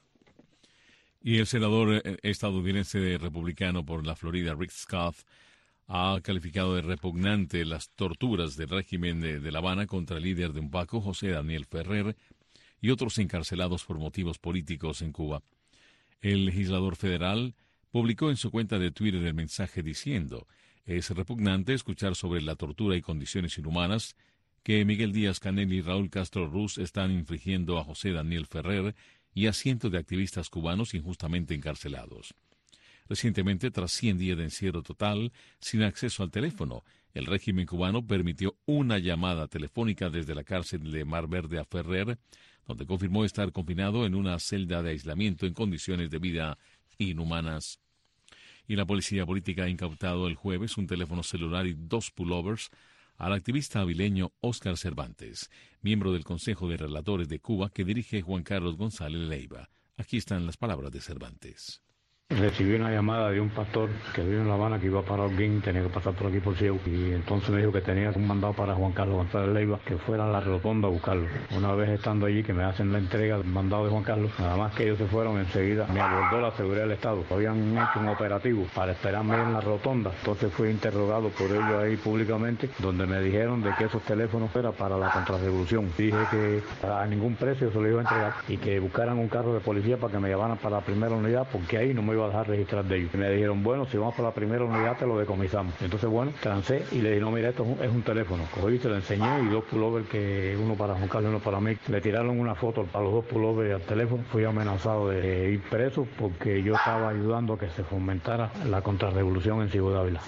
Y el senador estadounidense republicano por la Florida, Rick Scott, ha calificado de repugnante las torturas del régimen de La Habana contra el líder de UNPACO, José Daniel Ferrer, y otros encarcelados por motivos políticos en Cuba. El legislador federal publicó en su cuenta de Twitter el mensaje diciendo: es repugnante escuchar sobre la tortura y condiciones inhumanas que Miguel Díaz-Canel y Raúl Castro Ruz están infligiendo a José Daniel Ferrer y a cientos de activistas cubanos injustamente encarcelados. Recientemente, tras 100 días de encierro total, sin acceso al teléfono, el régimen cubano permitió una llamada telefónica desde la cárcel de Mar Verde a Ferrer, donde confirmó estar confinado en una celda de aislamiento en condiciones de vida inhumanas. Y la policía política ha incautado el jueves un teléfono celular y 2 pullovers al activista avileño Óscar Cervantes, miembro del Consejo de Relatores de Cuba que dirige Juan Carlos González Leiva. Aquí están las palabras de Cervantes. Recibí una llamada de un pastor que vive en La Habana que iba para Holguín, tenía que pasar por aquí por Ciego, y entonces me dijo que tenía un mandado para Juan Carlos González Leiva, que fuera a la rotonda a buscarlo. Una vez estando allí, que me hacen la entrega del mandado de Juan Carlos, nada más que ellos se fueron, enseguida me abordó la seguridad del Estado. Habían hecho un operativo para esperarme en la rotonda, entonces fui interrogado por ellos ahí públicamente, donde me dijeron de que esos teléfonos eran para la contrarrevolución. Dije que a ningún precio se lo iba a entregar y que buscaran un carro de policía para que me llevaran para la primera unidad, porque ahí no me iba a dejar registrar de ellos. Y me dijeron, bueno, si vamos para la primera unidad te lo decomisamos. Entonces, bueno, trancé y le dije, no, mira, esto es un teléfono. Cogí, se lo enseñé, y 2 pullovers, que uno para Juan Carlos y uno para mí. Le tiraron una foto a los 2 pullovers al teléfono. Fui amenazado de ir preso porque yo estaba ayudando a que se fomentara la contrarrevolución en Ciudad Ávila.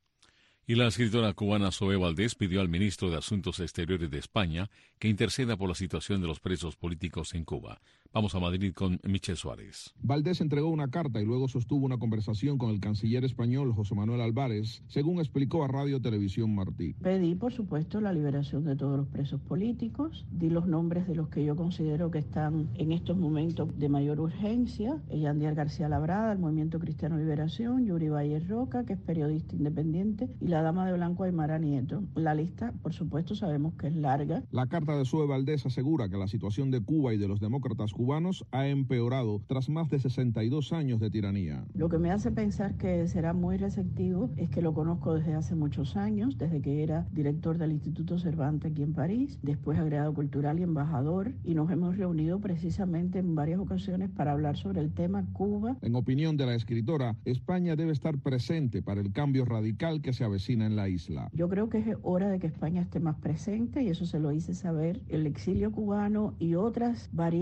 Y la escritora cubana Zoé Valdés pidió al ministro de Asuntos Exteriores de España que interceda por la situación de los presos políticos en Cuba. Vamos a Madrid con Michel Suárez. Valdés entregó una carta y luego sostuvo una conversación con el canciller español José Manuel Álvarez, según explicó a Radio Televisión Martí. Pedí, por supuesto, la liberación de todos los presos políticos. Di los nombres de los que yo considero que están en estos momentos de mayor urgencia. Yandier García Labrada, el Movimiento Cristiano Liberación, Yuri Valle Roca, que es periodista independiente, y la dama de blanco Aymara Nieto. La lista, por supuesto, sabemos que es larga. La carta de Zoé Valdés asegura que la situación de Cuba y de los demócratas cubanos ha empeorado tras más de 62 años de tiranía. Lo que me hace pensar que será muy receptivo es que lo conozco desde hace muchos años, desde que era director del Instituto Cervantes aquí en París, después agregado cultural y embajador, y nos hemos reunido precisamente en varias ocasiones para hablar sobre el tema Cuba. En opinión de la escritora, España debe estar presente para el cambio radical que se avecina en la isla. Yo creo que es hora de que España esté más presente, y eso se lo hice saber el exilio cubano y otras variantes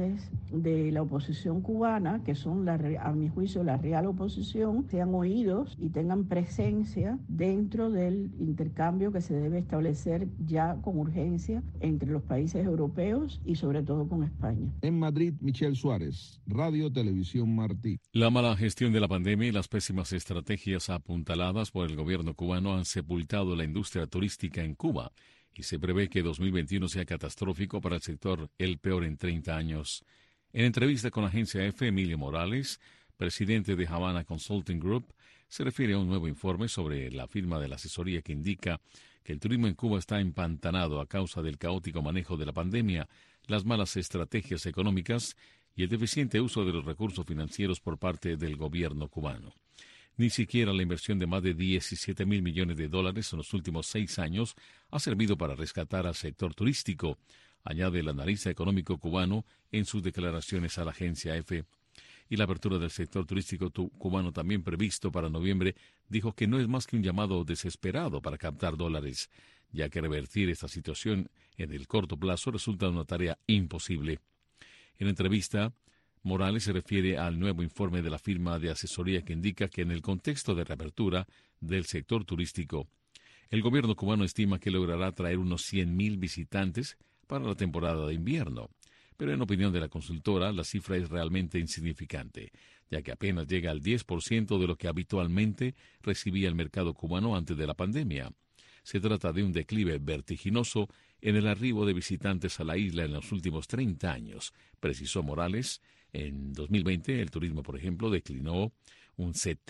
voces de la oposición cubana, que son, a mi juicio, la real oposición, sean oídos y tengan presencia dentro del intercambio que se debe establecer ya con urgencia entre los países europeos y sobre todo con España. En Madrid, Michelle Suárez, Radio Televisión Martí. La mala gestión de la pandemia y las pésimas estrategias apuntaladas por el gobierno cubano han sepultado la industria turística en Cuba y se prevé que 2021 sea catastrófico para el sector, el peor en 30 años. En entrevista con la agencia EFE, Emilio Morales, presidente de Havana Consulting Group, se refiere a un nuevo informe sobre la firma de la asesoría que indica que el turismo en Cuba está empantanado a causa del caótico manejo de la pandemia, las malas estrategias económicas y el deficiente uso de los recursos financieros por parte del gobierno cubano. Ni siquiera la inversión de más de $17,000 millones en los últimos 6 años ha servido para rescatar al sector turístico, añade el analista económico cubano en sus declaraciones a la agencia EFE. Y la apertura del sector turístico cubano, también previsto para noviembre, dijo que no es más que un llamado desesperado para captar dólares, ya que revertir esta situación en el corto plazo resulta una tarea imposible. En entrevista, Morales se refiere al nuevo informe de la firma de asesoría que indica que en el contexto de reapertura del sector turístico, el gobierno cubano estima que logrará atraer unos 100,000 visitantes para la temporada de invierno. Pero en opinión de la consultora, la cifra es realmente insignificante, ya que apenas llega al 10% de lo que habitualmente recibía el mercado cubano antes de la pandemia. Se trata de un declive vertiginoso en el arribo de visitantes a la isla en los últimos 30 años, precisó Morales. En 2020, el turismo, por ejemplo, declinó un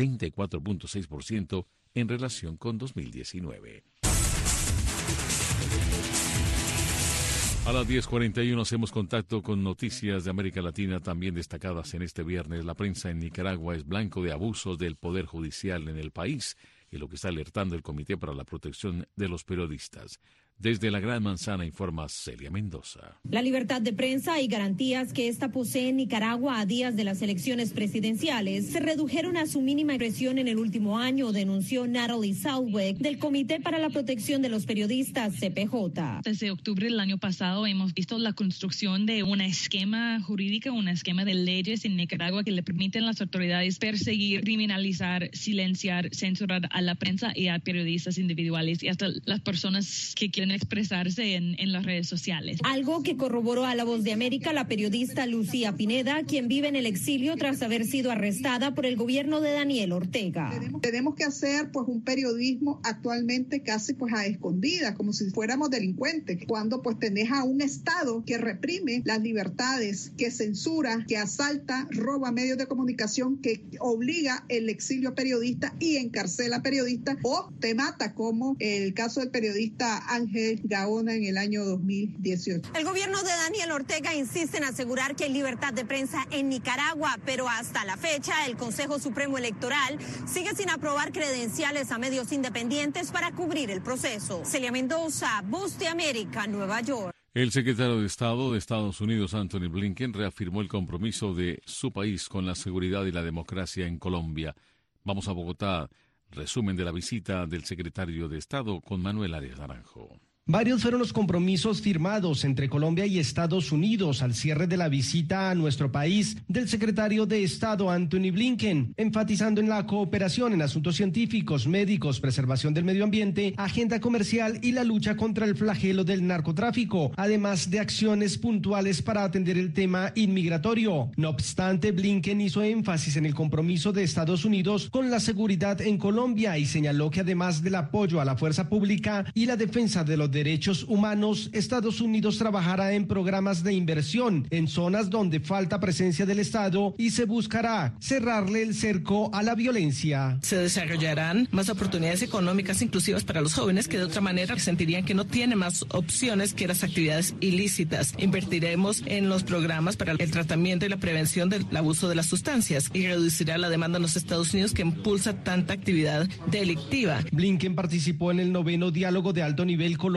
74.6% en relación con 2019. A las 10:41 hacemos contacto con noticias de América Latina también destacadas en este viernes. La prensa en Nicaragua es blanco de abusos del Poder Judicial en el país y lo que está alertando el Comité para la Protección de los Periodistas. Desde la Gran Manzana informa Celia Mendoza. La libertad de prensa y garantías que ésta posee en Nicaragua a días de las elecciones presidenciales se redujeron a su mínima expresión en el último año, denunció Natalie Southwick del Comité para la Protección de los Periodistas, CPJ. Desde octubre del año pasado hemos visto la construcción de un esquema jurídico, un esquema de leyes en Nicaragua que le permiten a las autoridades perseguir, criminalizar, silenciar, censurar a la prensa y a periodistas individuales y hasta las personas que quieren expresarse en las redes sociales. Algo que corroboró a La Voz de América la periodista Lucía Pineda, quien vive en el exilio tras haber sido arrestada por el gobierno de Daniel Ortega. Tenemos que hacer pues un periodismo actualmente casi a escondidas, como si fuéramos delincuentes, cuando pues tenés a un Estado que reprime las libertades, que censura, que asalta, roba medios de comunicación, que obliga el exilio a periodistas y encarcela a periodistas o te mata, como el caso del periodista Ángel Gaona en el año 2018. El gobierno de Daniel Ortega insiste en asegurar que hay libertad de prensa en Nicaragua, pero hasta la fecha el Consejo Supremo Electoral sigue sin aprobar credenciales a medios independientes para cubrir el proceso. Celia Mendoza, Voz de América, Nueva York. El secretario de Estado de Estados Unidos, Anthony Blinken, reafirmó el compromiso de su país con la seguridad y la democracia en Colombia. Vamos a Bogotá. Resumen de la visita del secretario de Estado con Manuel Arias Naranjo. Varios fueron los compromisos firmados entre Colombia y Estados Unidos al cierre de la visita a nuestro país del secretario de Estado Anthony Blinken, enfatizando en la cooperación en asuntos científicos, médicos, preservación del medio ambiente, agenda comercial y la lucha contra el flagelo del narcotráfico, además de acciones puntuales para atender el tema inmigratorio. No obstante, Blinken hizo énfasis en el compromiso de Estados Unidos con la seguridad en Colombia y señaló que además del apoyo a la fuerza pública y la defensa de los derechos humanos, Estados Unidos trabajará en programas de inversión en zonas donde falta presencia del Estado y se buscará cerrarle el cerco a la violencia. Se desarrollarán más oportunidades económicas inclusivas para los jóvenes que de otra manera sentirían que no tienen más opciones que las actividades ilícitas. Invertiremos en los programas para el tratamiento y la prevención del abuso de las sustancias y reducirá la demanda en los Estados Unidos que impulsa tanta actividad delictiva. Blinken participó en el 9º diálogo de alto nivel Colombia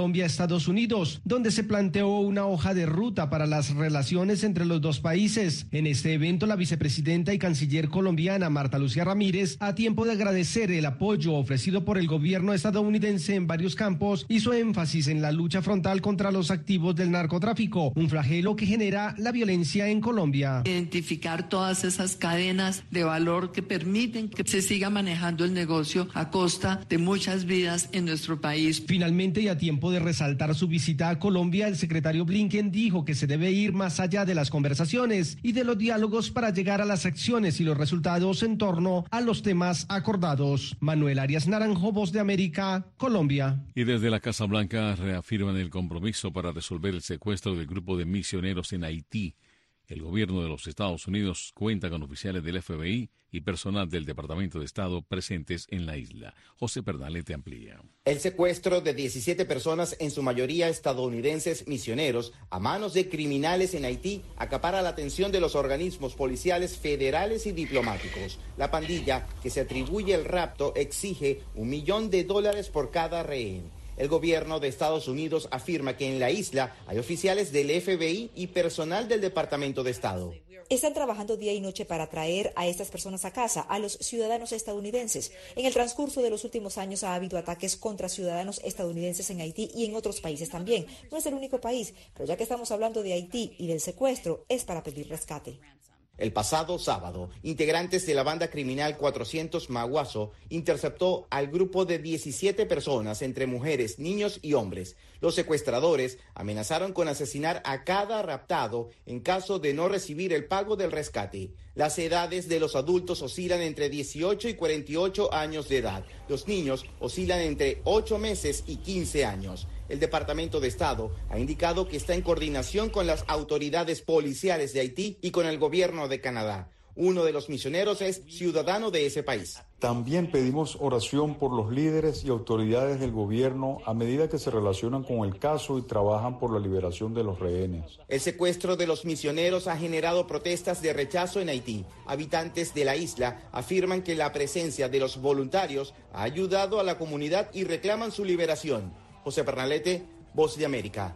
Colombia-Estados Unidos, donde se planteó una hoja de ruta para las relaciones entre los dos países. En este evento, la vicepresidenta y canciller colombiana Marta Lucía Ramírez, a tiempo de agradecer el apoyo ofrecido por el gobierno estadounidense en varios campos, hizo énfasis en la lucha frontal contra los activos del narcotráfico, un flagelo que genera la violencia en Colombia. Identificar todas esas cadenas de valor que permiten que se siga manejando el negocio a costa de muchas vidas en nuestro país. Finalmente, y a tiempo de resaltar su visita a Colombia, el secretario Blinken dijo que se debe ir más allá de las conversaciones y de los diálogos para llegar a las acciones y los resultados en torno a los temas acordados. Manuel Arias Naranjo, Voz de América, Colombia. Y desde la Casa Blanca reafirman el compromiso para resolver el secuestro del grupo de misioneros en Haití. El gobierno de los Estados Unidos cuenta con oficiales del FBI y personal del Departamento de Estado presentes en la isla. José Pernalete amplía. El secuestro de 17 personas, en su mayoría estadounidenses misioneros, a manos de criminales en Haití, acapara la atención de los organismos policiales federales y diplomáticos. La pandilla, que se atribuye el rapto, exige $1 millón por cada rehén. El gobierno de Estados Unidos afirma que en la isla hay oficiales del FBI y personal del Departamento de Estado. Están trabajando día y noche para traer a estas personas a casa, a los ciudadanos estadounidenses. En el transcurso de los últimos años ha habido ataques contra ciudadanos estadounidenses en Haití y en otros países también. No es el único país, pero ya que estamos hablando de Haití y del secuestro, es para pedir rescate. El pasado sábado, integrantes de la banda criminal 400 Maguazo interceptó al grupo de 17 personas, entre mujeres, niños y hombres. Los secuestradores amenazaron con asesinar a cada raptado en caso de no recibir el pago del rescate. Las edades de los adultos oscilan entre 18 y 48 años de edad. Los niños oscilan entre 8 meses y 15 años. El Departamento de Estado ha indicado que está en coordinación con las autoridades policiales de Haití y con el gobierno de Canadá. Uno de los misioneros es ciudadano de ese país. También pedimos oración por los líderes y autoridades del gobierno a medida que se relacionan con el caso y trabajan por la liberación de los rehenes. El secuestro de los misioneros ha generado protestas de rechazo en Haití. Habitantes de la isla afirman que la presencia de los voluntarios ha ayudado a la comunidad y reclaman su liberación. José Pernalete, Voz de América.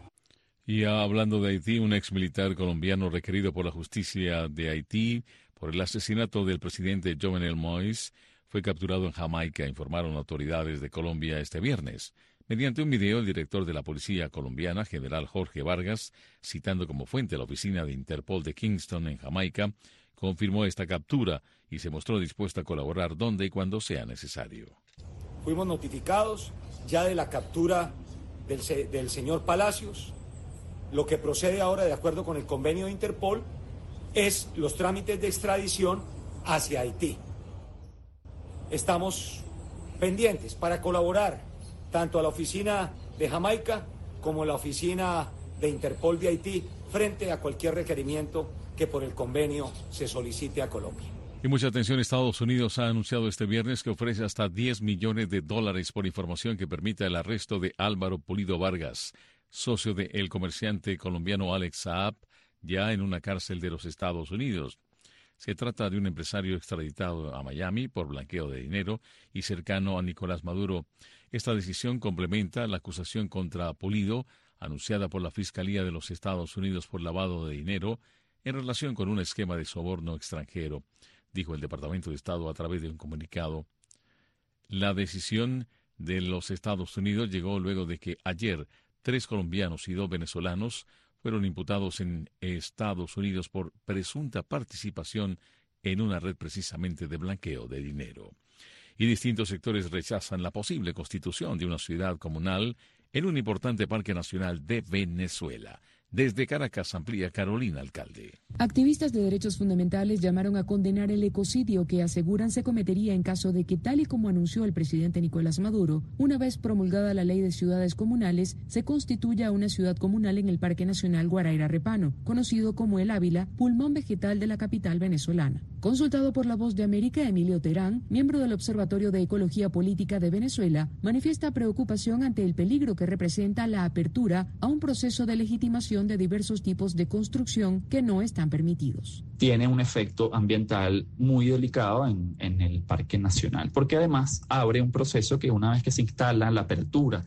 Y hablando de Haití, un exmilitar colombiano requerido por la justicia de Haití por el asesinato del presidente Jovenel Moïse fue capturado en Jamaica, informaron autoridades de Colombia este viernes. Mediante un video, el director de la policía colombiana, general Jorge Vargas, citando como fuente la oficina de Interpol de Kingston en Jamaica, confirmó esta captura y se mostró dispuesto a colaborar donde y cuando sea necesario. Fuimos notificados ya de la captura del señor Palacios. Lo que procede ahora, de acuerdo con el convenio de Interpol, es los trámites de extradición hacia Haití. Estamos pendientes para colaborar tanto a la oficina de Jamaica como a la oficina de Interpol de Haití frente a cualquier requerimiento que por el convenio se solicite a Colombia. Y mucha atención, Estados Unidos ha anunciado este viernes que ofrece hasta $10 millones por información que permita el arresto de Álvaro Pulido Vargas, socio del comerciante colombiano Alex Saab, ya en una cárcel de los Estados Unidos. Se trata de un empresario extraditado a Miami por blanqueo de dinero y cercano a Nicolás Maduro. Esta decisión complementa la acusación contra Pulido, anunciada por la Fiscalía de los Estados Unidos por lavado de dinero en relación con un esquema de soborno extranjero, dijo el Departamento de Estado a través de un comunicado. La decisión de los Estados Unidos llegó luego de que ayer 3 colombianos y 2 venezolanos fueron imputados en Estados Unidos por presunta participación en una red precisamente de blanqueo de dinero. Y distintos sectores rechazan la posible constitución de una ciudad comunal en un importante parque nacional de Venezuela. Desde Caracas amplía Carolina Alcalde. Activistas de derechos fundamentales llamaron a condenar el ecocidio que aseguran se cometería en caso de que, tal y como anunció el presidente Nicolás Maduro, una vez promulgada la ley de ciudades comunales, se constituya una ciudad comunal en el Parque Nacional Guaraíra Repano, conocido como el Ávila, pulmón vegetal de la capital venezolana. Consultado por La Voz de América, Emilio Terán, miembro del Observatorio de Ecología Política de Venezuela, manifiesta preocupación ante el peligro que representa la apertura a un proceso de legitimación de diversos tipos de construcción que no están permitidos. Tiene un efecto ambiental muy delicado en el Parque Nacional, porque además abre un proceso que una vez que se instala la apertura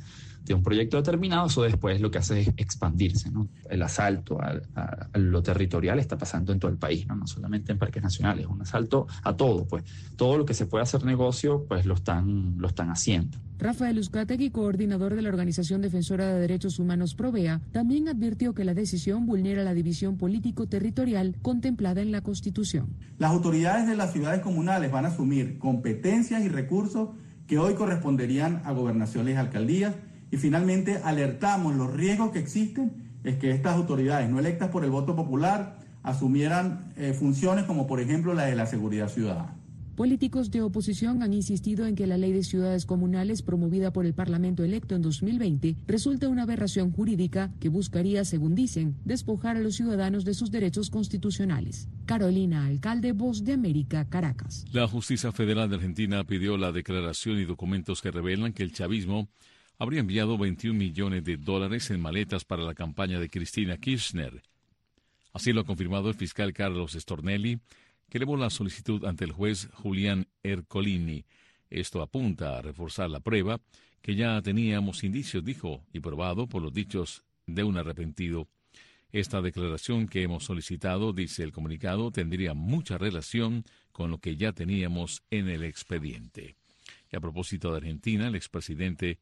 de un proyecto determinado, eso después lo que hace es expandirse, ¿no? El asalto a lo territorial está pasando en todo el país, ¿no? No solamente en parques nacionales, un asalto a todo, pues todo lo que se puede hacer negocio, pues lo están haciendo. Rafael Uzcategui, coordinador de la Organización Defensora de Derechos Humanos Provea, también advirtió que la decisión vulnera la división político-territorial contemplada en la Constitución. Las autoridades de las ciudades comunales van a asumir competencias y recursos que hoy corresponderían a gobernaciones y alcaldías, y finalmente alertamos los riesgos que existen es que estas autoridades no electas por el voto popular asumieran funciones como por ejemplo la de la seguridad ciudadana. Políticos de oposición han insistido en que la ley de ciudades comunales promovida por el Parlamento electo en 2020 resulta una aberración jurídica que buscaría, según dicen, despojar a los ciudadanos de sus derechos constitucionales. Carolina Alcalde, Voz de América, Caracas. La Justicia Federal de Argentina pidió la declaración y documentos que revelan que el chavismo habría enviado $21 millones en maletas para la campaña de Cristina Kirchner. Así lo ha confirmado el fiscal Carlos Stornelli, que elevó la solicitud ante el juez Julián Ercolini. Esto apunta a reforzar la prueba, que ya teníamos indicios, dijo, y probado por los dichos de un arrepentido. Esta declaración que hemos solicitado, dice el comunicado, tendría mucha relación con lo que ya teníamos en el expediente. Y a propósito de Argentina, el expresidente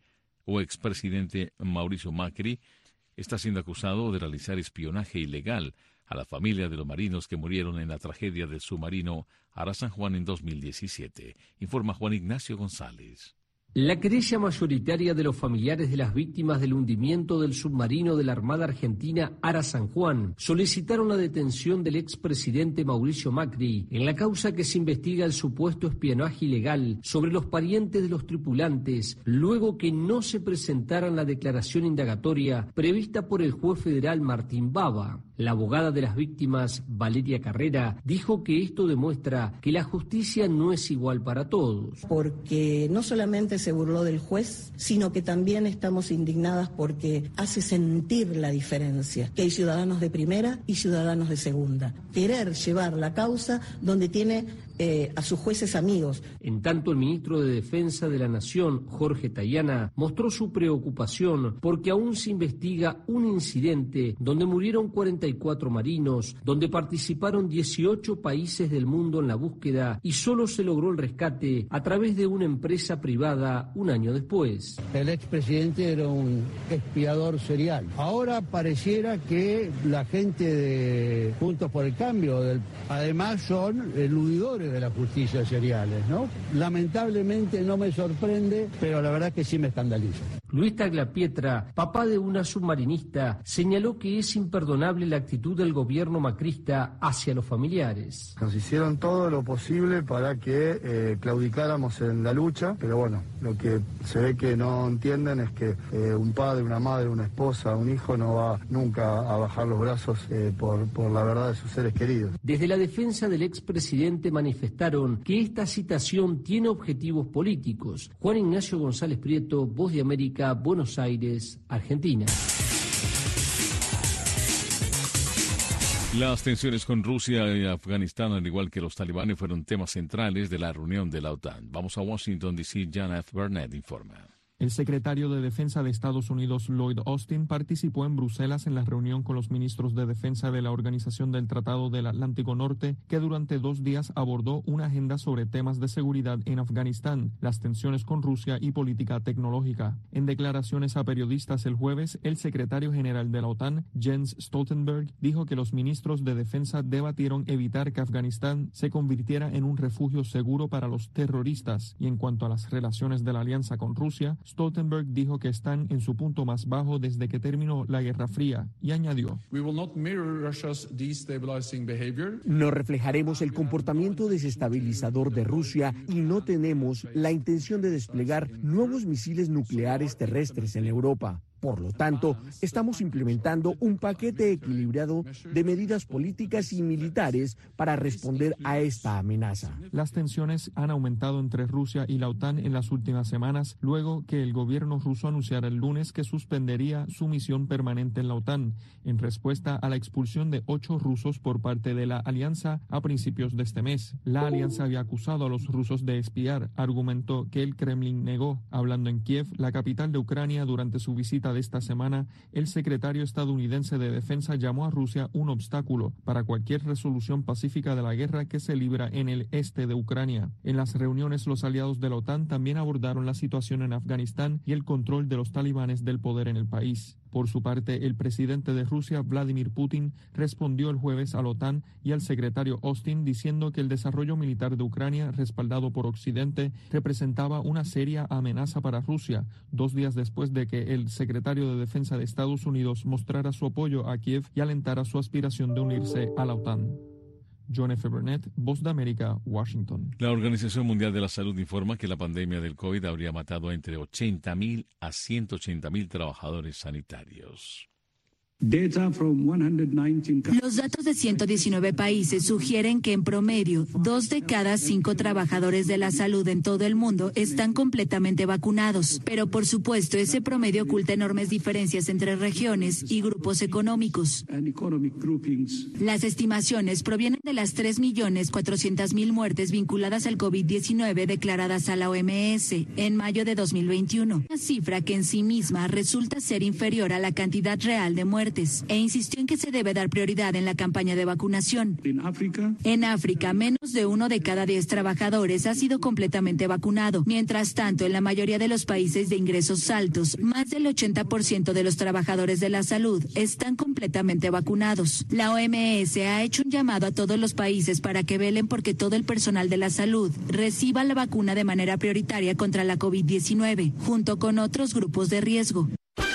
Mauricio Macri está siendo acusado de realizar espionaje ilegal a la familia de los marinos que murieron en la tragedia del submarino Ara San Juan en 2017, informa Juan Ignacio González. La querella mayoritaria de los familiares de las víctimas del hundimiento del submarino de la Armada Argentina Ara San Juan solicitaron la detención del expresidente Mauricio Macri en la causa que se investiga el supuesto espionaje ilegal sobre los parientes de los tripulantes, luego que no se presentaran la declaración indagatoria prevista por el juez federal Martín Bava. La abogada de las víctimas, Valeria Carrera, dijo que esto demuestra que la justicia no es igual para todos. Porque no solamente se burló del juez, sino que también estamos indignadas porque hace sentir la diferencia, que hay ciudadanos de primera y ciudadanos de segunda. Querer llevar la causa donde tiene a sus jueces amigos. En tanto, el ministro de Defensa de la Nación, Jorge Tayana, mostró su preocupación porque aún se investiga un incidente donde murieron 44 marinos, donde participaron 18 países del mundo en la búsqueda y solo se logró el rescate a través de una empresa privada un año después. El expresidente era un espiador serial. Ahora pareciera que la gente de Juntos por el Cambio, además son eludidores de la justicia seriales, ¿no? Lamentablemente no me sorprende, pero la verdad que sí me escandaliza. Luis Tagliapietra, papá de una submarinista, señaló que es imperdonable la actitud del gobierno macrista hacia los familiares. Nos hicieron todo lo posible para que claudicáramos en la lucha, pero bueno, lo que se ve que no entienden es que un padre, una madre, una esposa, un hijo no va nunca a bajar los brazos por la verdad de sus seres queridos. Desde la defensa del expresidente manifestaron que esta citación tiene objetivos políticos. Juan Ignacio González Prieto, Voz de América, Buenos Aires, Argentina. Las tensiones con Rusia y Afganistán, al igual que los talibanes, fueron temas centrales de la reunión de la OTAN. Vamos a Washington, D.C. Jan F. Burnett informa. El secretario de Defensa de Estados Unidos, Lloyd Austin, participó en Bruselas en la reunión con los ministros de Defensa de la Organización del Tratado del Atlántico Norte, que durante 2 días abordó una agenda sobre temas de seguridad en Afganistán, las tensiones con Rusia y política tecnológica. En declaraciones a periodistas el jueves, el secretario general de la OTAN, Jens Stoltenberg, dijo que los ministros de Defensa debatieron evitar que Afganistán se convirtiera en un refugio seguro para los terroristas. Y en cuanto a las relaciones de la alianza con Rusia, Stoltenberg dijo que están en su punto más bajo desde que terminó la Guerra Fría y añadió: No reflejaremos el comportamiento desestabilizador de Rusia y no tenemos la intención de desplegar nuevos misiles nucleares terrestres en Europa. Por lo tanto, estamos implementando un paquete equilibrado de medidas políticas y militares para responder a esta amenaza. Las tensiones han aumentado entre Rusia y la OTAN en las últimas semanas, luego que el gobierno ruso anunciara el lunes que suspendería su misión permanente en la OTAN, en respuesta a la expulsión de 8 rusos por parte de la alianza a principios de este mes. La alianza había acusado a los rusos de espiar, argumentó que el Kremlin negó. Hablando en Kiev, la capital de Ucrania, durante su visita de esta semana, el secretario estadounidense de Defensa llamó a Rusia un obstáculo para cualquier resolución pacífica de la guerra que se libra en el este de Ucrania. En las reuniones, los aliados de la OTAN también abordaron la situación en Afganistán y el control de los talibanes del poder en el país. Por su parte, el presidente de Rusia, Vladimir Putin, respondió el jueves a la OTAN y al secretario Austin diciendo que el desarrollo militar de Ucrania, respaldado por Occidente, representaba una seria amenaza para Rusia, 2 días después de que el secretario de Defensa de Estados Unidos mostrara su apoyo a Kiev y alentara su aspiración de unirse a la OTAN. John F. Burnett, Voz de América, Washington. La Organización Mundial de la Salud informa que la pandemia del COVID habría matado a entre 80.000 a 180.000 trabajadores sanitarios. Los datos de 119 países sugieren que en promedio 2 de cada 5 trabajadores de la salud en todo el mundo están completamente vacunados. Pero por supuesto, ese promedio oculta enormes diferencias entre regiones y grupos económicos. Las estimaciones provienen de las 3.400.000 muertes vinculadas al COVID-19 declaradas a la OMS en mayo de 2021, una cifra que en sí misma resulta ser inferior a la cantidad real de muertes, e insistió en que se debe dar prioridad en la campaña de vacunación. En África, menos de 1 de cada 10 trabajadores ha sido completamente vacunado. Mientras tanto, en la mayoría de los países de ingresos altos, más del 80% de los trabajadores de la salud están completamente vacunados. La OMS ha hecho un llamado a todos los países para que velen porque todo el personal de la salud reciba la vacuna de manera prioritaria contra la COVID-19, junto con otros grupos de riesgo.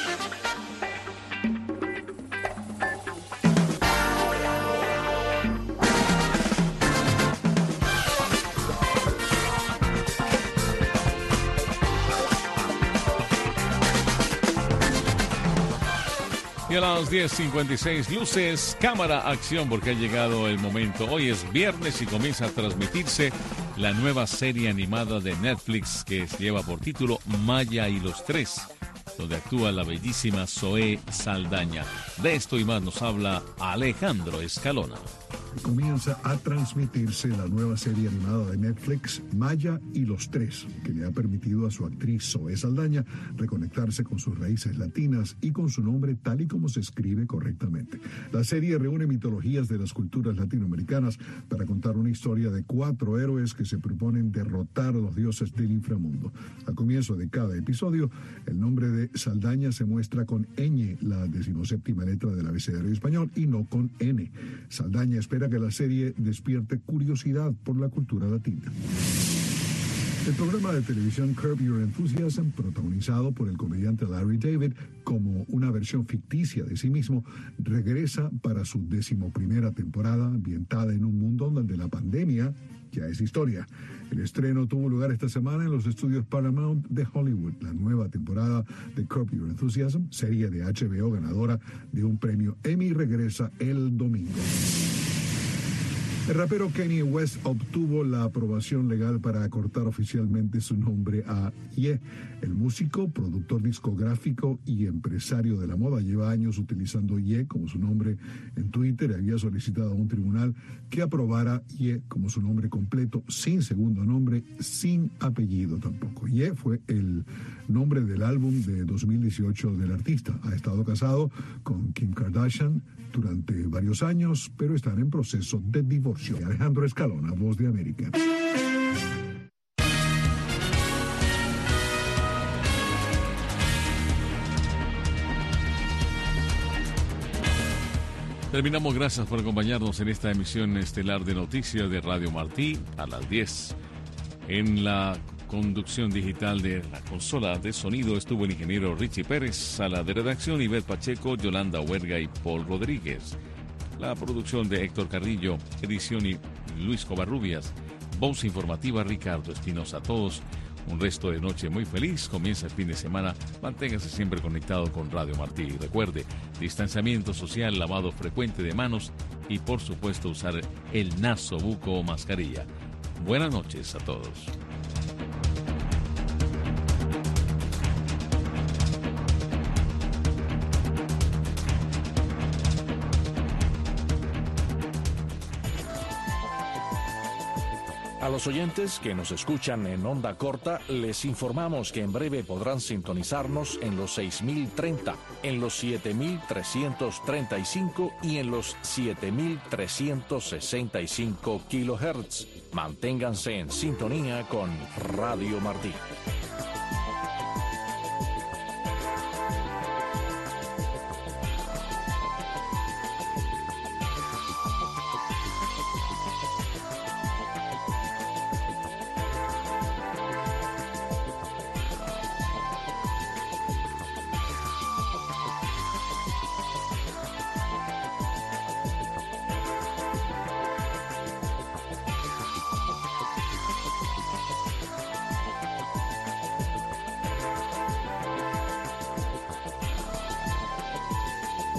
Y a las 10:56, luces, cámara, acción, porque ha llegado el momento. Hoy es viernes y comienza a transmitirse la nueva serie animada de Netflix que lleva por título Maya y los Tres, donde actúa la bellísima Zoe Saldaña. De esto y más nos habla Alejandro Escalona. Comienza a transmitirse la nueva serie animada de Netflix, Maya y los Tres, que le ha permitido a su actriz Zoe Saldaña reconectarse con sus raíces latinas y con su nombre tal y como se escribe correctamente. La serie reúne mitologías de las culturas latinoamericanas para contar una historia de 4 héroes que se proponen derrotar a los dioses del inframundo. Al comienzo de cada episodio, el nombre de Saldaña se muestra con ñ, la 17ª letra del abecedario español, y no con n. Saldaña espera que la serie despierte curiosidad por la cultura latina. El programa de televisión Curb Your Enthusiasm, protagonizado por el comediante Larry David como una versión ficticia de sí mismo, regresa para su 11ª temporada, ambientada en un mundo donde la pandemia ya es historia. El estreno tuvo lugar esta semana en los estudios Paramount de Hollywood. La nueva temporada de Curb Your Enthusiasm, serie de HBO ganadora de un premio Emmy, regresa el domingo. El rapero Kanye West obtuvo la aprobación legal para acortar oficialmente su nombre a Ye. El músico, productor discográfico y empresario de la moda lleva años utilizando Ye como su nombre en Twitter y había solicitado a un tribunal que aprobara Ye como su nombre completo, sin segundo nombre, sin apellido tampoco. Ye fue el nombre del álbum de 2018 del artista. Ha estado casado con Kim Kardashian durante varios años, pero están en proceso de divorcio. Alejandro Escalona, Voz de América. Terminamos, gracias por acompañarnos en esta emisión estelar de noticias de Radio Martí a las 10. En la conducción digital de la consola de sonido estuvo el ingeniero Richie Pérez, sala de redacción Ivette Pacheco, Yolanda Huerga y Paul Rodríguez. La producción de Héctor Carrillo, edición y Luis Covarrubias, voz informativa Ricardo Espinosa. A todos, Un resto de noche muy feliz, comienza el fin de semana, manténgase siempre conectado con Radio Martí. Recuerde, distanciamiento social, lavado frecuente de manos y por supuesto usar el nasobuco o mascarilla. Buenas noches a todos. A los oyentes que nos escuchan en onda corta, les informamos que en breve podrán sintonizarnos en los 6030, en los 7335 y en los 7365 kHz. Manténganse en sintonía con Radio Martí.